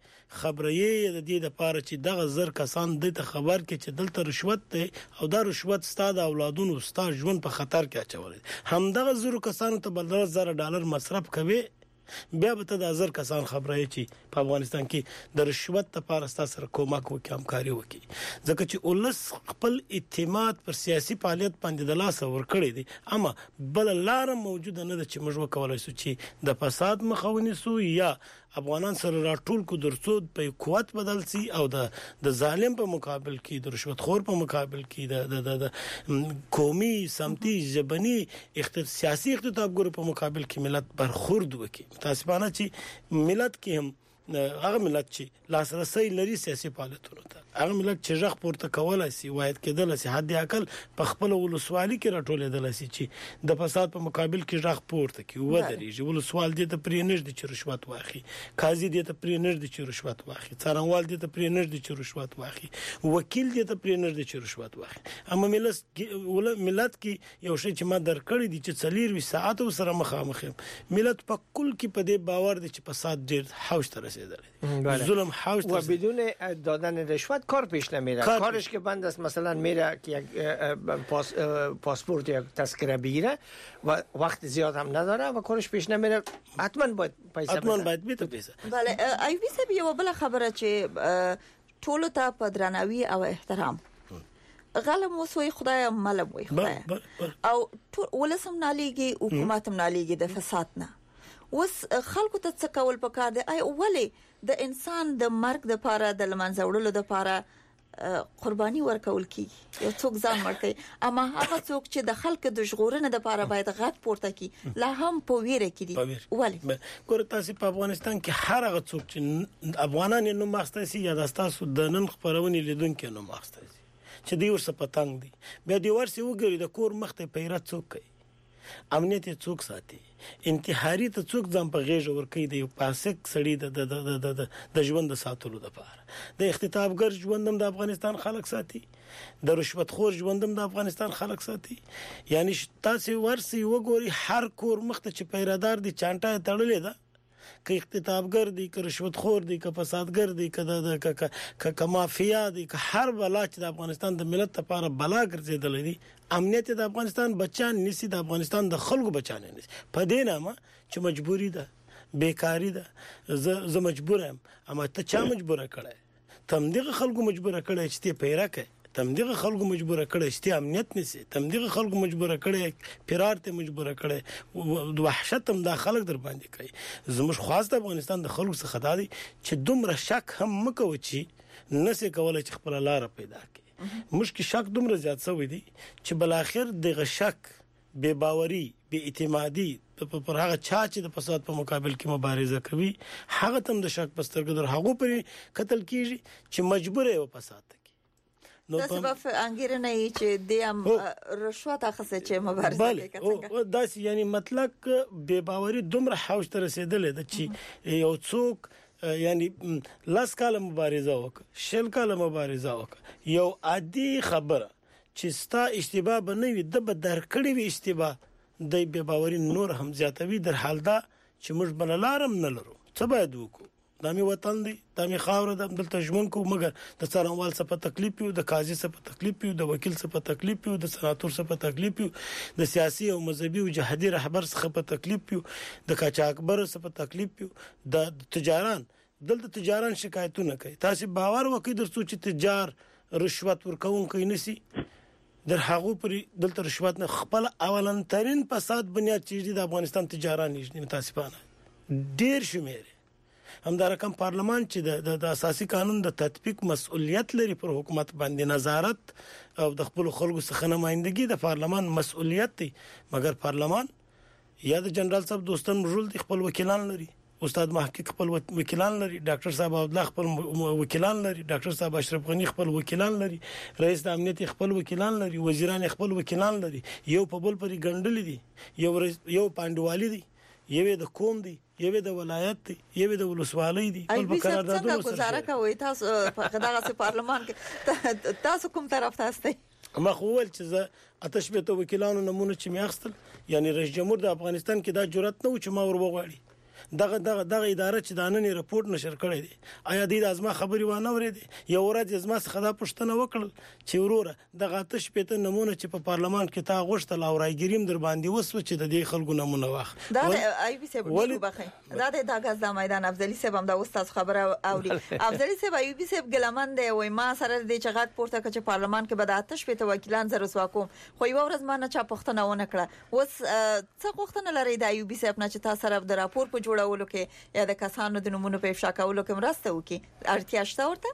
خبرې د دې لپاره چې دغه زر کسان د خبر کې چې دلته رشوت دی او دا رشوت ستاد اولادونو ستاد ژوند په خطر کې اچول، هم دغه زر کسانو ته بل زر ډالر مصرف کوي، بیا به ته د هزار کسان خبرې چې په افغانستان کې د رشوت لپاره ستاسو سره کومک وکړي، همکاري وکړي. ځکه چې ولس خپل اعتماد پر سیاسي فعالیت باندې د لاس ور کړی دی، اما بل لار موجوده نه ده چې موږ وکولای شو چې د فساد مخه ونیسو یا افغانان سره راټول کو درڅو په قوت بدل سي او د د ظالم په مقابل کې د رشوت خور په مقابل کې د د قومي سمتي ژبني سیاسي اختطاف ګرو په مقابل کې ملت برخورد وکړي. متاسفانه چې ملت کې هم هغه ملت چې لاسرسي لري سیاسي فعالیتونو ته، هغه ملت چې ژغ پورته کولای شي، وایي کېدل شي حد اقل په خپل ولسوالي کې راټولېدل شي چې د فساد په مقابل کې ژغ پورته کوي و درېږي. ولسوال دې ته پرې نږدې چې رشوت واخلي، قاضي دې ته پرې نږدې چې رشوت واخلي، څارنوال دې ته پرې نږدې چې رشوت واخلي، وکیل دې ته پرې نږدې چې رشوت واخلي. اما ملت ملت کې یو شی چې ما درکړی دي چې څلور وی ساعت سره مخامخ ملت په کل کې په دې باور دي چې فساد ډېر حوج ته ظلم حوش و بدون دادن رشوت کار پیش نمیره. کار کارش که بند است، مثلا میره که یک پاس پاسپورت یا تذکره بگیره و وقت زیاد هم نداره و کارش پیش نمیره، حتما باید پیسه بده. حتما باید بده پیسه. بله ایوبی صاحب، یو بل خبره چې ټولو ته په درناوي او احترام غلم وسوي خدای ملم وي خدای او ولسم ناليږي حکومت ناليږي د فساد نه. وس خلکو ته څه کول پکار دی؟ ای اولی د انسان د مرګ د پاره د لمنځه وړلو د پاره قرباني ورکول کیږي، یو څوک ځان ورکوي، اما هغه څوک چې د خلک د ژغورنې د پاره باید غږ پورته کړي لا هم په ویره کې دي. ولی ګور تاسو په افغانستان کې هر هغه څوک چې افغانان نو مخسته سي یا تاسو د نن خبرونه لیدونکو نو مخسته سي چې دی ورسره پتنګ دی، بیا دی ورسې وګوري د کور مخته پیرات څوک کوي، امنیت څوک ساتي انتحاري ته څوک ځم په غیږ ورکوي د یو فاسق سړي د د د ژوند ساتلو لپاره د اختطافګر ژوندم د افغانستان خلک ساتي د رشوت خور ژوندم د افغانستان خلک ساتي یعنی تاسو ورسي وګوري هر کور مخته چې پیرادار دي چانټه تړلې ده که اختطافګر دي که رشوت خور دي که فسادګر دي که د که مافیا دي که هر بلا چې د افغانستان د ملت لپاره بلا ګرځیدل دي امنیت د افغانستان بچان نسی د افغانستان د خلکو بچان نسی په دې نامه چې مجبوری ده بیکاری ده زه مجبور یم اما ته چا مجبور کړای تم دغه خلکو مجبور کړای چې ته پیرا کې تم دغه خلکو مجبور کړی چې امنیت نسی تم دغه خلکو مجبور کړی فرار ته مجبور کړی د وحشت هم د خلک در باندې کوي زموږ خاص د افغانستان د خلکو څخه دادي چې دومره شک هم مکو چې نسی کولای چې خپل لار پیدا کړي مشکل شک دومره زیات شوی دی چې بل اخر دغه شک بے باوري بے اعتمادي پر هغه چا چې د فساد په مقابل کې مبارزه کوي هغه تم د شک پسترګ در هغه پر قتل کیږي چې مجبور یو فساد نو په سبب انګیرنه یې چې د ام رشوت اخیسته چې مبارزه کوي او داس یعنی مطلق بے باوري دومره حوش تر رسیدل د چې یو څوک یعنی لاس کاله مبارزه وک شل کاله مبارزه وک یو عادي خبره چې ستا اشتباه بنوي د بدر کړي وي اشتباه د بے باوري نور هم زیاتوي در حال دا چې موږ بل لارم نه لرو څه باید وکړو دامي وطن دی دامي خاور د دلته ژوند کو مګر د څارنوال څخه په تکلیف یو د قاضي څخه په تکلیف یو د وکیل څخه په تکلیف یو د سناتور څخه په تکلیف یو د سیاسي او مذهبي او جهادي رهبر څخه په تکلیف یو د قاچاقبر څخه په تکلیف یو د تجاران دلته تجاران شکایتونه کوي تاسو باور وکړئ درڅو چې تجار رشوت ورکون کوي نسی در هغه پر دلته رشوت نه خپل اولن ترين فساد بنیاد چې د افغانستان تجاران نشي متاسفانه ډیر شمیر هم دا رقم پارلمان چې د اساسي قانون د تطبیق مسؤلیت لري پر حکومت باندې نظارت او د خپل خلکو څخه نمائندګي د پارلمان مسؤلیت دی مګر پارلمان یا د جنرال صاحب دوستان رول دي خپل وکیلان لري استاد محقق خپل وکیلان لري ډاکټر صاحب عبد الله خپل وکیلان لري ډاکټر صاحب اشرف غنی خپل وکیلان لري رئیس د امنیت خپل وکیلان لري وزیران خپل وکیلان لري یو په بل پرې ګندل دي یو یو پاندوالي دي یو د کوم دی یو د ولایت دی یو د ولسوالۍ دی خپل په قراردادونو سره گزاره کوي تاسو په دغه پارلمان کې تاسو کوم طرف تاسو ما خو ول چې زه آتش به وکیلانو نمونه چې میاخستل یعنی رئیس جمهور د افغانستان کې دا جرأت نه و چې ما ور وغواړي دغه دغه دغه اداره چې د نن رپورت نشر کړی دی آیا د ازما خبري وانه ورېدي یو ورځ ازما څخه دا پښتنه وکړل چې وروره دغه آتش پته نمونه چې په پارلمان کې تا غوښتل او راګریم در باندې وسو چې د دې خلکو نمونه واخ دا آی بي سي بده بخای دا د دغه د میدان افضلی صاحب هم د استاد خبره اوري افضلی صاحب آی بي سي ګلمن دی وای ما سره د چغات پورته کچ پارلمان کې به د آتش پته وکیلان زر وسواکم خو یو ورځ ما نه چا پښتنه ونه کړه وس څه پښتنه لري د آی بي سي خپل چې تاسو سره د راپور په جوړولو کې یا د کسانو د نمونه په افشا کولو کې مرسته وکي اړتیا شته ورته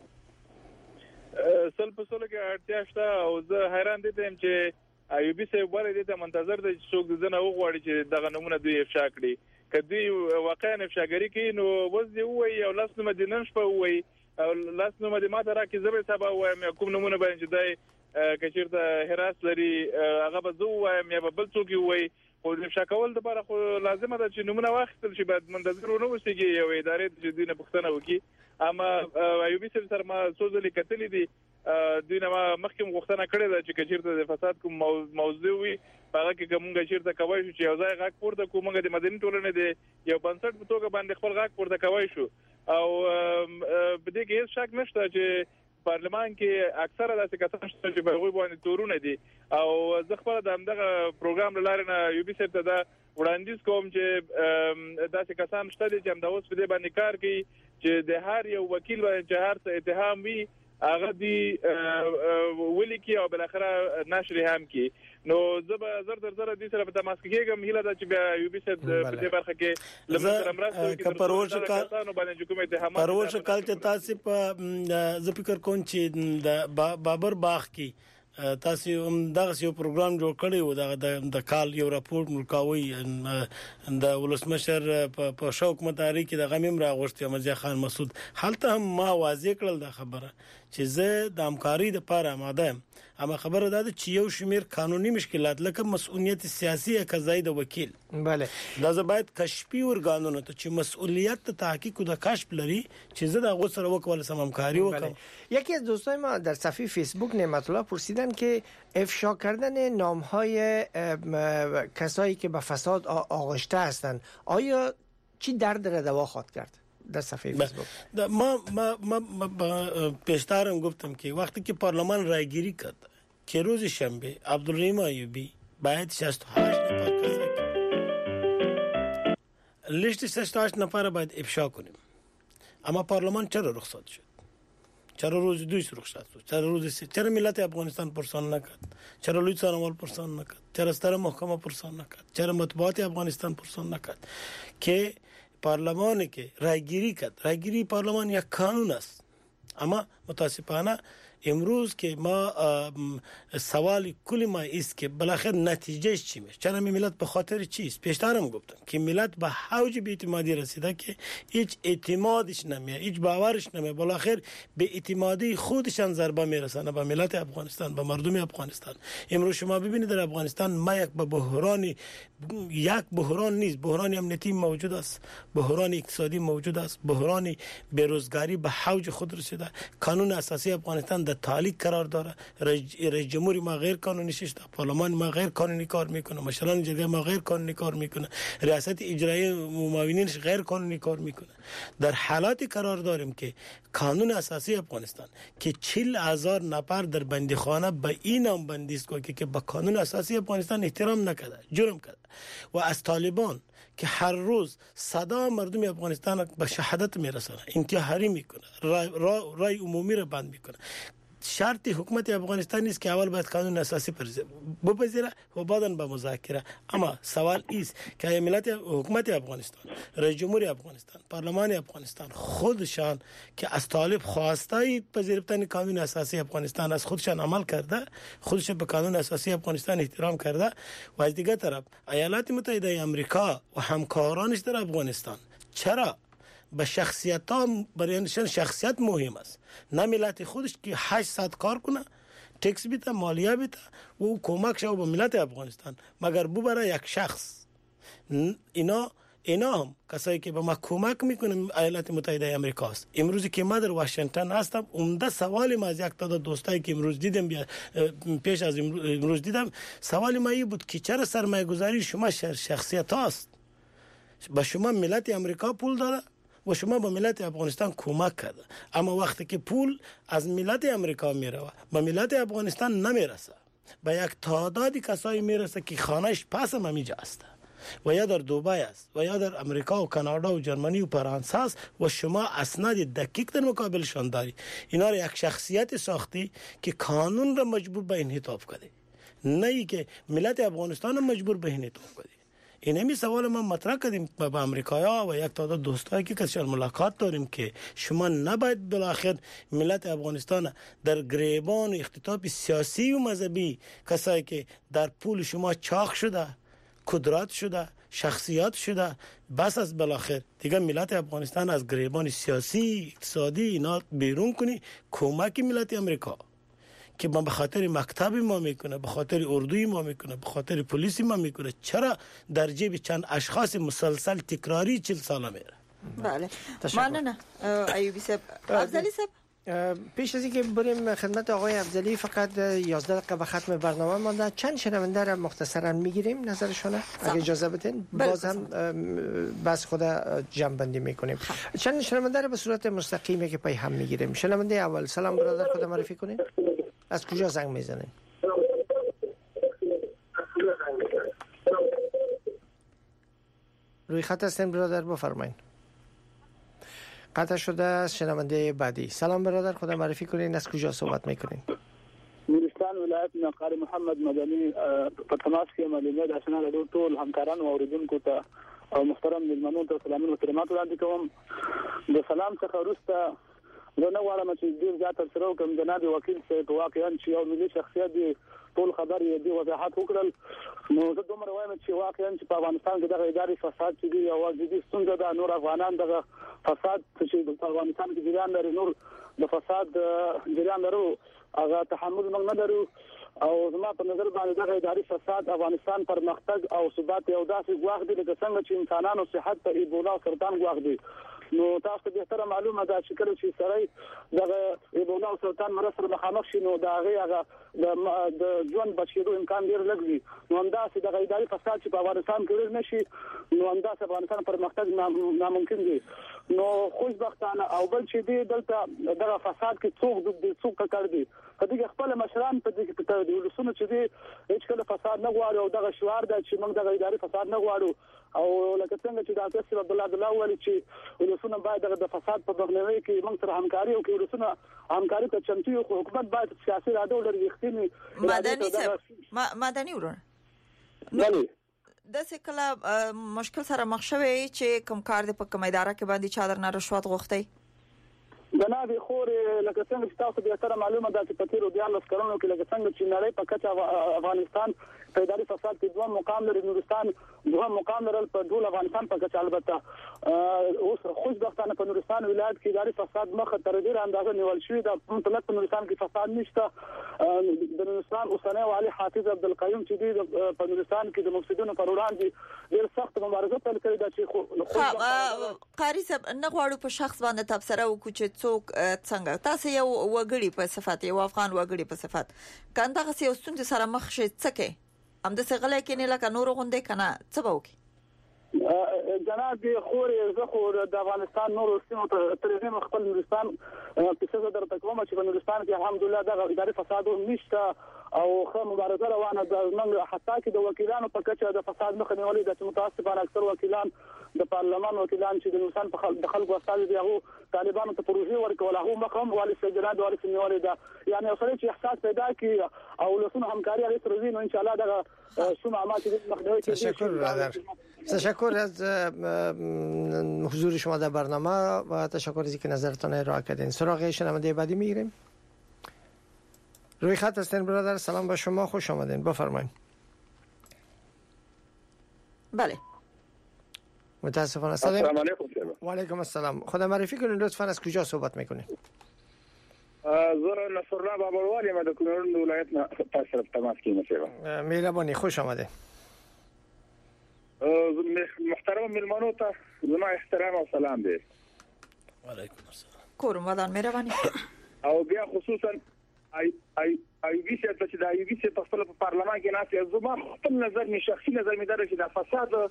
سل په سل کې اړتیا شته او زه حیران دي چې ایوبي سه ولې د منتظر د څوک د نه وغوړي چې دغه نمونه دوی افشا کړي کدی واقعا افشاګری کې نو وز دی وای او لاس نوم د نن شپه وای او لاس نوم د ماته راکې زبر سبا وای کوم نمونه باندې دای کچیرته هراس لري هغه به زو وای مې به بل څوک وای خو د شکول د لپاره خو لازمه ده چې نمونه واخیستل شي بعد منتظر ونه وسیږي یو ادارې چې دینه پښتنه وکي اما ایوبي سره ما سوزلې کتلې دي دینه ما مخکې غوښتنه کړې ده چې کچیرته د فساد کوم موضوع وي هغه کې کومه چیرته کوي چې یو ځای غاک پورته کومه د مدني ټولنې دی یو بنسټ په توګه باندې خپل غاک پورته کوي شو او په دې کې هیڅ شک نشته چې پارلمان کې اکثره داسې کسان شته چې په غوي باندې تورونه دي او زه خپل د همدغه پروګرام لاره نه یو بي سي ته دا وړاندیز کوم چې داسې کسان شته چې هم د اوس په دې باندې کار کوي چې د هر یو وکیل باندې چې هر څه اتهام وي هغه دی ولي کې او بل اخره نشر هم کې نو زه به زر در زر دي سره په تماس کېږم هیله ده چې بیا یو بي سي په دې برخه کې لمر امراض کې پروژه کال پروژه کال ته تاسو په ز فکر کوم چې د بابر باغ کې تاسو هم دغه یو پروګرام جوړ کړی و د د کال یو راپور ملکاوي د ولسمشر په شوق مداري کې د غمیم راغوښتي مرزا خان مسعود حالته هم ما واضح کړل د خبره چې زه د همکاري لپاره آماده یم. اما خبره ده چې یو شمیر قانوني مشکلات لکه مسؤلیت سیاسي قضایي د وکیل بله دا زه باید کشفي ارګانونو ته چې مسؤلیت د تحقیق او د کشف لري چې زه د هغو سره وکول سم همکاري وکړم. یکی از دوستای ما در صفحه فیسبوک نعمت الله پرسیدن که افشا کردن نام‌های کسایی که به فساد آغشته هستند آیا چی درد را دوا خواهد کرد؟ در صفحه فیسبوک ما ما ما پیشترم گفتم که وقتی که پارلمان رایگیری کرد که روز شنبه عبدالرحیم ایوبی باید شصت و هشت نفر کسایی لیست شصت و هشت نفر باید افشا کنیم. اما پارلمان چرا رخصت شد؟ چرا روز دویست رخصت شد؟ چرا روز سه؟ چرا ملت افغانستان پرسان نکرد؟ چرا لوی څارنوال پرسان نکرد؟ چرا ستر محکمه پرسان نکرد؟ چرا مطبوعات افغانستان پرسان نکرد که پارلمانی که رایگیری کرد؟ رایگیری پارلمان یک قانون است. اما متاسفانه امروز که ما سوال کلی ما است که بالاخره نتیجهش چی میشه؟ چرا ملت به خاطر چیست؟ پیشترم گفتم که ملت به اوج بی‌اعتمادی رسیده که هیچ اعتمادش نمیاد، هیچ باورش نمیاد، بالاخره به اعتمادی خودشان ضربه میرسانه به ملت افغانستان، به مردم افغانستان. امروز شما ببینید در افغانستان ما یک به بحرانی یک بحران نیست، بحران امنیتی موجود است، بحران اقتصادی موجود است، بحران بیروزگاری به اوج خود رسیده. قانون اساسی افغانستان در تعلیق قرار داره. رئیس جمهوری ما غیر قانونی شده، پارلمان ما غیر قانونی کار میکنه، مشران جرگه ما غیر قانونی کار میکنه، ریاست اجرایی معاونینش غیر قانونی کار میکنه. در حالاتی قرار داریم که قانون اساسی افغانستان که چهل هزار نفر در بندیخانه به این نام بندی است که به قانون اساسی افغانستان احترام نکرده، جرم کرده و از طالبان که هر روز صدا مردم افغانستان به شهادت میرسونه، انتحاری میکنه، رای, رای, رای عمومی را بند میکنه. شرط حکومت افغانستان نیست که اول باید قانون اساسی بپذیره و بعداً به مذاکره. اما سوال است که ملت حکومت افغانستان، رئیس جمهوری افغانستان، پارلمان افغانستان خودشان که از طالب خواسته پذیرفتن قانون اساسی افغانستان از خودشان عمل کرده، خودشان به قانون اساسی افغانستان احترام کرده و از دیگه طرف ایالات متحده آمریکا و همکارانش در افغانستان چرا به شخصیت ها برای شخصیت مهم است، نه ملت خودش که هشت ساعت کار کنه، تکس بیته، مالیه بیته و او کمک شو به ملت افغانستان، مگر بو برای یک شخص. اینا اینا هم کسایی که به ما کمک میکنن ایالات متحده آمریکا است. امروزی که ما در واشنگتن هستم، عمده سوال ما از یک تعداد دوستایی که امروز دیدم بیا پیش از امروز دیدم، سوال ما این بود که چرا سرمایه گذاری شما شخصیت هاست؟ با شما ملت آمریکا پول داره و شما به ملت افغانستان کمک کرده، اما وقتی که پول از ملت امریکا میره به ملت افغانستان نمیرسه، به یک تعدادی کسایی میرسه که خانهش پس هم همیجا است و یا در دبی است و یا در امریکا و کانادا و جرمنی و فرانسه است و شما اسناد دقیق در مقابلشان داری. اینا را یک شخصیت ساختی که قانون را مجبور به انعطاف کنه، نه ای که ملت افغانستان مجبور به انعطاف کنه. این همی سوال ما مطرح کردیم با امریکایی‌ها و یک تعداد دوستایی که کسیان ملاقات داریم که شما نباید بالاخره ملت افغانستان در گریبان و اختطاف سیاسی و مذهبی کسایی که در پول شما چاق شده، قدرت شده، شخصیت شده، بس از بالاخره دیگه ملت افغانستان از گریبان سیاسی اقتصادی اینا بیرون کنی، کمک ملت امریکا که به خاطر مکتب ما میکنه، به خاطر اردوی ما میکنه، به خاطر پلیسی ما میکنه، چرا در جیب چند اشخاص مسلسل تکراری چل ساله میره؟ بله ممنون ایوبی صاحب. افضلی صاحب، پیش از اینکه بریم خدمت آقای افضلی فقط یازده دقیقه به ختم برنامه مانده، چند شنونده را مختصرا میگیریم نظرشون اگه اجازه بدین، باز هم بس خود جمع بندی میکنیم. چند شنونده را به صورت مستقیمی که پای هم میگیریم. شنونده اول، سلام برادر، خود معرفی کنین. از کجا زنگ میزنین؟ روی خط هستین برادر، بفرمایید. قطع شده از شنونده بعدی. سلام برادر، خدا معرفی کنین، از کجا صحبت میکنین؟ نورستان ولایت نه قاری محمد مدني په تماس کې معلومات اسناد له ټول همکارانو او اوریدونکو ته او محترم مېلمنو ته سلامونه او خدمات وړاندې کوم. د سلام څخه وروسته زه نه غواړم چې ډیر زیات سره کوم جناب وکیل صاحب واقعا چې یو ملي شخصیت دی ټول خبر یې دی وضاحت وکړل نو زه دومره وایم چې واقعا چې په افغانستان کې دغه اداري فساد چې دی او جدي ستونزه ده نور افغانان دغه فساد چې په افغانستان کې جریان لري نور د فساد جریان لرو هغه تحمل موږ نه لرو او زما په نظر باندې دغه اداري فساد افغانستان پرمختګ او ثبات یو داسې ګواښ دی لکه څنګه چې انسانانو صحت ته ایبولا او سرطان ګواښ دی نو تاسو به تر معلومه ده چې کله چې سړی دغه ایبولا او سرطان مرض سره مخامخ شي نو دا هغه د ژوند بچیدو امکان ډیر لږ وي نو همداسې دغه اداري فساد چې په افغانستان کې ډیر نشي نو همداسې افغانستان پرمختګ ناممکن دی نو خوشبختانه او بل چې دی دلته دغه فساد کې څوک د څوک کړ دی په دې خپل مشران په دې کې د ولسونو چې دی هیڅ کله فساد نه غواړي او دغه شعار ده چې موږ دغه اداري فساد نه غواړو او لکه څنګه چې ډاکټر صاحب عبد الله الله وایي چې ولسونه باید د فساد په مخنیوي کې موږ سره همکاري وکړي ولسونه همکاري ته چمتو یو حکومت باید سیاسي اراده ولري یختنی مدني صاحب مدني ورونه بله د څه کله مشکل سره مخ شوي چې کوم کار د په کوم اداره کې باندې چادر نه رشوت غوښتي جناب خور لکه څنګه چې تاسو به تر معلومه ده چې په تیرو دیارلس کلونو کې لکه څنګه چې نړۍ په کچه افغانستان په اداري فساد کې دوه مقام لري نورستان دوه مقام لري په ټول افغانستان په کچه البته اوس خوشبختانه په نورستان ولایت کې اداري فساد مخه تر ډیره اندازه نیول شوی ده مطلق په نورستان کې فساد نشته د نورستان اوسنی والي حافظ عبد القیوم چې دی په نورستان کې د مفسدونو پر وړاندې ډیر سخت مبارزه پیل کړې ده چې قاری صاحب نه غواړو په شخص باندې تبصره وکړو چې څوک څنګه تاسو یو وګړي په صفات یو افغان وګړي په صفات کنده غسی یو ستونزې سره مخ شي څکه هم د څنګه کې نه لکه نور غونډه کنه څه وکي جناب خور زه خو د افغانستان نور سیمو ته ترېزم خپل نورستان په څه درته کوم چې په نورستان کې الحمدلله د اداري فساد نشته او خو مبارزه روانه ده موږ حتی کې د وکیلانو په کچه د فساد مخه نیولې ده چې متاسفانه اکثر وکیلان د پارلمان وکیلان چې د نورستان په خلک د خلکو استاد دي هغه طالبانو ته پروژې ورکول هغه مخه هم والي سجنات والي نیولې ده یعنی اوسره چې احساس پیدا کی او له همکاري هغه تر وینو ان شاء الله دغه شوم عمل چې مخنیوي کوي. تشکر برادر. تشکر از حضور شما در برنامه و تشکر از اینکه نظرتان ارائه کردین. سراغ شنونده بعدی میگیریم. روی خط هستین برادر، سلام با شما، خوش آمدین، بفرمایید. بله. متاسفانه. السلام علیکم. و علیکم السلام. خدا معرفی کنین لطفا از کجا صحبت میکنین؟ زه نصرالله بابروال یم د کونړ ولایت نه تاسو سره تماس کیږم شیبه. مهرباني، خوش آمده. محترم ملمانو ته زما احترام او سلام دی. وعلیکم السلام. کورم ودان مهرباني. او بیا خصوصا ای ای ای بي سي چې د ای بي سي په خپل پارلمان کې ناس زما خپل نظر می شخصي نظر می درې چې د فساد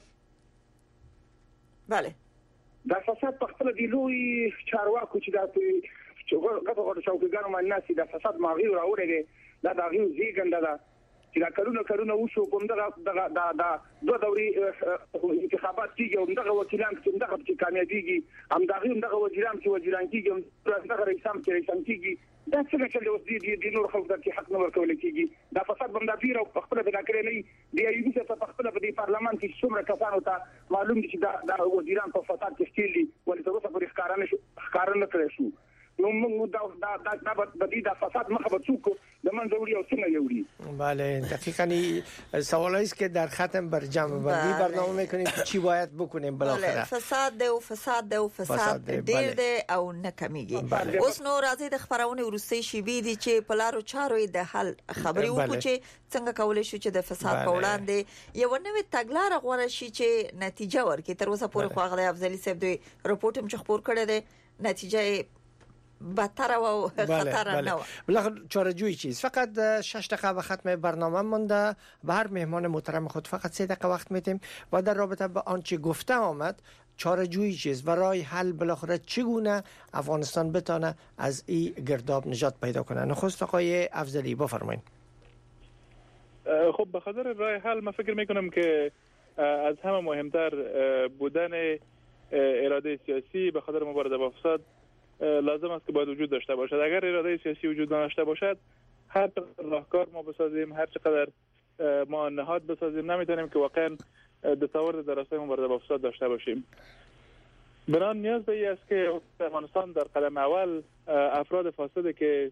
bale دا فساد په خپل دی لوی چارواکو چې دا چې هغه غوړ شوکګانو باندې ناس د فساد ماغي راوړي دا د غي زیګنده دا چې دا کلونه کلونه وشو کوم دغه دغه دا دوه دوري انتخابات کیږي او دغه وکیلان چې دغه چې کامیابیږي هم دغه هم دغه وزیران چې وزیران کیږي هم دغه رئیسان چې رئیسان کیږي دا څنګه چې اوس دي دي نور خلک د حق نه ورکول کیږي دا فساد باندې پیر او خپل د کړې نه دی ایو چې په خپل په پارلمان کې څومره کسانو ته معلوم دي چې دا د وزیران په فساد کې ستېلي ولې تاسو په ښکارانه شو ښکارانه کړی شو نو موږ دا دا دا د دې د فساد مخه به څوک د منځ وړي او څنګه یوړي. بله دقیقاً سوالی است که در ختم بر جمع بندی برنامه میکنیم که چی باید بکنیم بالاخره. فساد دی او فساد دی او فساد ډیر دی او نه کمیږي. اوس نو راځي د خبرونه ورستي شي بي دي چې په لارو چارو د حل خبري وکړو چې څنګه کولای شو چې د فساد په وړاندې یو نوې تګلارې غوړه شي چې نتیجه ورکړي. تر اوسه پورې خو غلې افضلي صاحب دوی رپورټ هم خبر کړی دی نتیجه بدتر و خطر نه و. بالاخره چاره‌جویی چیست؟ فقط شش دقیقه به ختم برنامه مونده. به هر مهمان محترم خود فقط سه دقیقه وقت میدیم و در رابطه با آنچه گفته آمد چاره‌جویی چیست و راه حل بالاخره چگونه افغانستان بتونه از این گرداب نجات پیدا کنه. نخست آقای افضلی بفرمایید. خب به خاطر راه حل من فکر میکنم که از همه مهمتر بودن اراده سیاسی به خاطر مبارزه با فساد لازم است که باید وجود داشته باشد. اگر اراده سیاسی وجود نداشته باشد هر چقدر راهکار ما بسازیم هر چقدر ما نهاد بسازیم نمیتونیم که واقعا تصور در راستای مبارزه با فساد داشته باشیم. بران نیاز به این است که افغانستان در قدم اول افراد فاسده که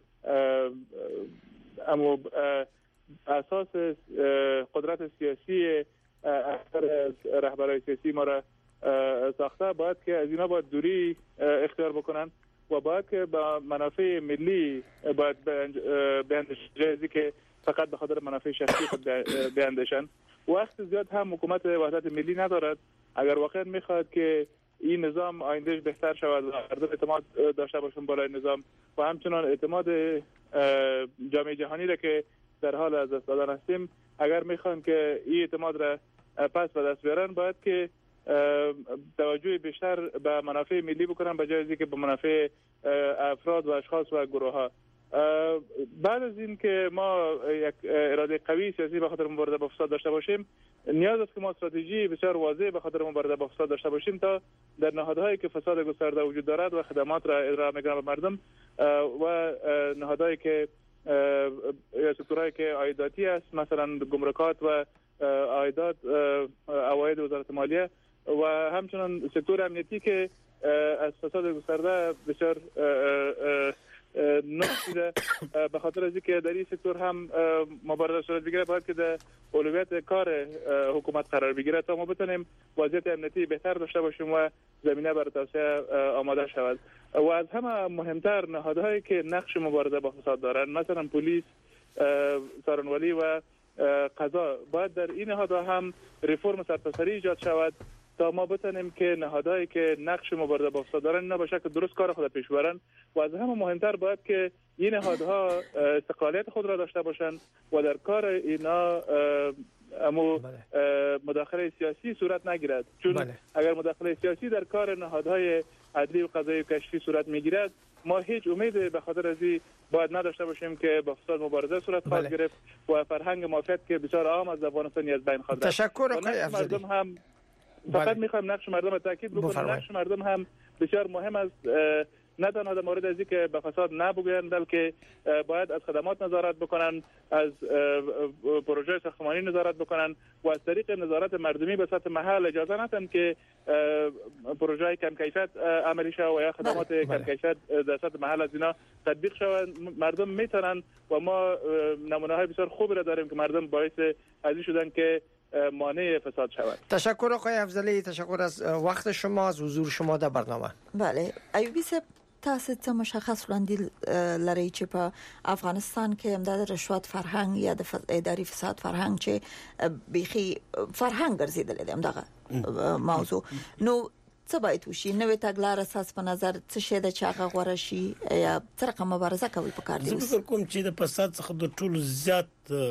اما اساس قدرت سیاسی اکثر رهبرای سیاسی ما را ساخته باید که از اینا باید دوری اختیار بکنن و باید که با منافع ملی باید بیندشن جایزی که فقط به خاطر منافع شخصی خود بیندشن. وقت زیاد هم حکومت وحدت ملی ندارد. اگر واقعا میخواد که این نظام آیندهش بهتر شود و مردم اعتماد داشته باشن بالای نظام و همچنان اعتماد جامعه جهانی را که در حال از دست دادن هستیم، اگر میخوان که این اعتماد را پس به دست بیارن باید که توجه بیشتر به منافع ملی بکنن به جای از اینکه به منافع افراد و اشخاص و گروه ها. بعد از این که ما یک اراده قوی سیاسی به خاطر مبارزه با فساد داشته باشیم، نیاز است که ما استراتژی بسیار واضح به خاطر مبارزه با فساد داشته باشیم تا در نهادهایی که فساد گسترده وجود دارد و خدمات را ارائه میکنند به مردم و نهادهایی که یا سکتورهایی که عایداتی است، مثلا گمرکات و عایدات، عواید وزارت مالیه و همچنان سکتور امنیتی که از فساد گسترده بسیار نقصیده. به خاطر از اینکه در این سکتور هم مبارزه صورت بگیره باید که در اولویت کار حکومت قرار بگیره تا ما بتونیم وضعیت امنیتی بهتر داشته باشیم و زمینه برای توسعه آماده شود. و از همه مهمتر نهادهایی که نقش مبارزه با فساد دارند، مثلا پلیس، سارنوالی و قضا، باید در این نهادها هم ریفرم سرتاسری ایجاد شود تا ما بتونیم که نهادهایی که نقش مبارزه با فساد دارن اینا به شکل درست کار خود پیش برن. و از همه مهمتر باید که این نهادها استقلالیت خود را داشته باشند و در کار اینا امو مداخله سیاسی صورت نگیرد، چون بله. اگر مداخله سیاسی در کار نهادهای عدلی و قضایی و کشفی صورت میگیرد، ما هیچ امید به خاطر ازی باید نداشته باشیم که با فساد مبارزه صورت خواهد بله. گرفت و فرهنگ مافیت که بسیار عام از افغانستان از بین خواهد رفت. تشکر آقای افضلی. هم فقط بله. میخوایم نقش مردم را تاکید بکنیم. نقش مردم هم بسیار مهم است، نه تنها در مورد از اینکه به فساد نبگویند، بلکه باید از خدمات نظارت بکنن، از پروژه ساختمانی نظارت بکنن و از طریق نظارت مردمی به سطح محل اجازه ندن که پروژه کم کیفیت عملی شود و یا خدمات بله. کم کیفیت در سطح محل از اینا تطبیق شود. مردم میتونن و ما نمونه های بسیار خوبی را داریم که مردم باعث ازی شدن که مانع فساد شود. تشکر آقای افضلی، تشکر از وقت شما، از حضور شما در برنامه. بله ایوبی صاحب، تاسو څه مشخص وړاندې لري چې په افغانستان کې هم د رشوت فرهنګ یا د اداري فساد فرهنګ چې بيخي فرهنګ ګرځیدل دي هم دغه موضوع نو څه باید وشي؟ نوې تګلارې اساس په نظر څه شي د چاغه غوړه شي یا څه رقم مبارزه کول پکار دي؟ زه فکر کوم چې د فساد څخه د ټولو زیات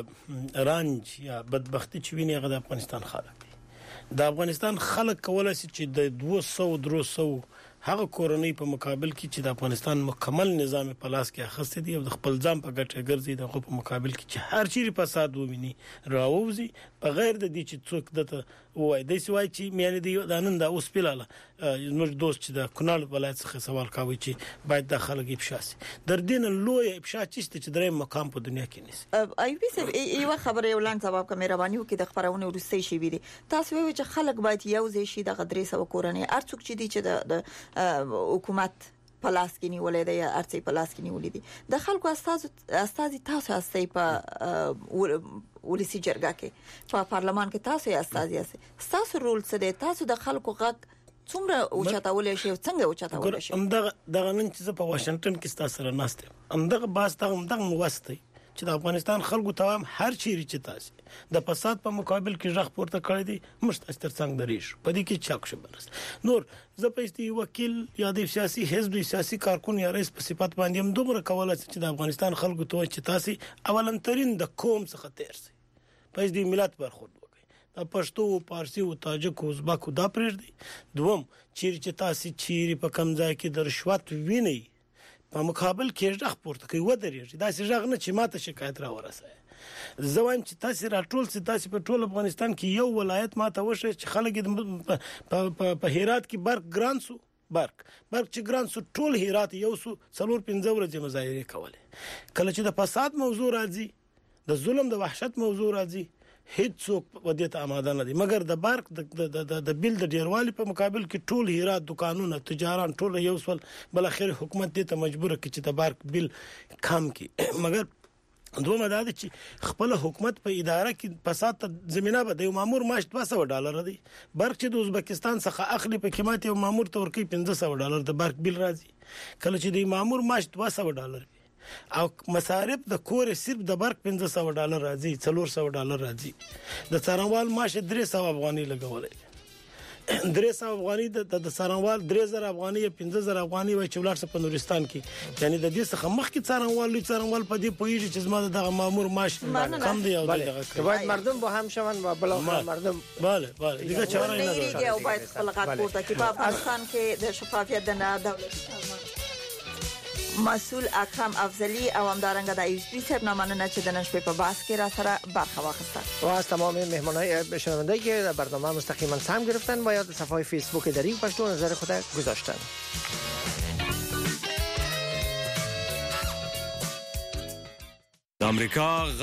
رنج یا بدبختی چې ویني هغه د افغانستان خلک دي. د افغانستان خلک کولای شي چې د دوه سوه درې سوه هغه کورنۍ په مقابل کې چې د افغانستان مکمل نظام په لاس کې اخیسته دي او د خپل ځان په ګټه ګرځي، دغه په مقابل کې چې هر چیرې فساد وویني راووزي بغیر د دې چې څوک دته وای د سوای چې میانه دی د نن د اوس پیلاله نور دوست چې د کونړ ولایت څخه سوال کوي چې باید د خلک افشا سي در دین لوی افشا چې درې مقام په دنیا کې نيسي. ایوبي صاحب یو خبره یو لاند جواب کوم مهرباني وکړئ د خبرونه ورسته شي ویلي تاسو وایئ چې خلک باید یو ځای شي د غدري سو کورنۍ ارڅوک چې دي چې د حکومت پلاس کې نیولې ده یا ارڅي پلاس کې نیولې دي د خلکو استاد استاد تاسو استي په ولسی جرګه کې په پارلمان کې تاسو یې استاد یې تاسو رول څه دی؟ تاسو د خلکو غږ څومره اوچتاول شي څنګه اوچتاول شي؟ همدغه دغه نن چې په واشنگټن کې تاسو سره ناشته همدغه باس ته همدغه موستي چې د افغانستان خلکو ته هر چیرې چې تاسو د فساد په مقابل کې ځخ پورته کړی دي مشتستر څنګه دریش په دې کې چاک شبرس نور زه پېستي وکیل یا د سیاسي حزب سیاسي کارکون یا رئیس په صفت باندې هم دومره کولای چې د افغانستان خلکو ته چې تاسو اولنترین د قوم څخه تیر سي پېستي ملت برخورد وکړي د پښتو پارسی او تاجک او ازبک دا پرېږدي دوم چیرې چې تاسو چیرې په کم ځای کې د رشوت ویني په مقابل کې ځخ پورته کوي و درېږي دا څه ځغ نه چې ماته شکایت را ورسای زوایم چې تاسو راټول چې تاسو په ټول افغانستان کې یو ولایت ماته وشه چې خلک په هرات کې برق ګرانسو برق برق چې ګرانسو ټول هرات یو سو څلور پنځه ورځې مظاهره کوله کله چې د فساد موضوع راځي د ظلم د وحشت موضوع راځي هیڅ څوک ودیت آماده نه دي، مګر د بارک د د بیل د ډیروالي په مقابل کې ټول هیرات دکانونه تجاران ټول یو څول بل اخر حکومت دې ته مجبور کړي چې د بارک بیل کم کړي. مګر دومره دا چې خپل حکومت په اداره کې فساد زمينه به د مامور معاش دوه سوه ډالر دی، برق چې د ازبکستان څخه اخلي په قیمت یو مامور ته ورکوي پنځه سوه ډالر د برق بیل راځي، کله چې د مامور معاش دوه سوه ډالر او مصارف د کور صرف د برق پنځه سوه ډالر راځي، څلور سوه ډالر راځي، د څارنوال معاش درې سوه افغاني لګولای درې سوه افغاني د د څارنوال درې زره افغاني پنځه زره افغاني وای چې ولر په نورستان کې، یعنی د دې څخه مخکې څارنوال لوی څارنوال په دې پویږي چې زما دغه مامور معاش کم دی او دغه باید مردم با هم شون و بالاخره مردم بله بله دیگه چاره نه داره او باید خپل غږ پورته کړي. په افغانستان کې د شفافیت د نه دولتي مسؤل اکرم افضلی او همدارنګه د ایس پی صاحب نامننه چې د نشوي په بحث کې را سره برخه واخیسته و از تمام مهمانای شنونده که در برنامه مستقیما سهم گرفتن و یا در صفحه فیسبوک دریغ پشتو نظر خود گذاشتن. امریکا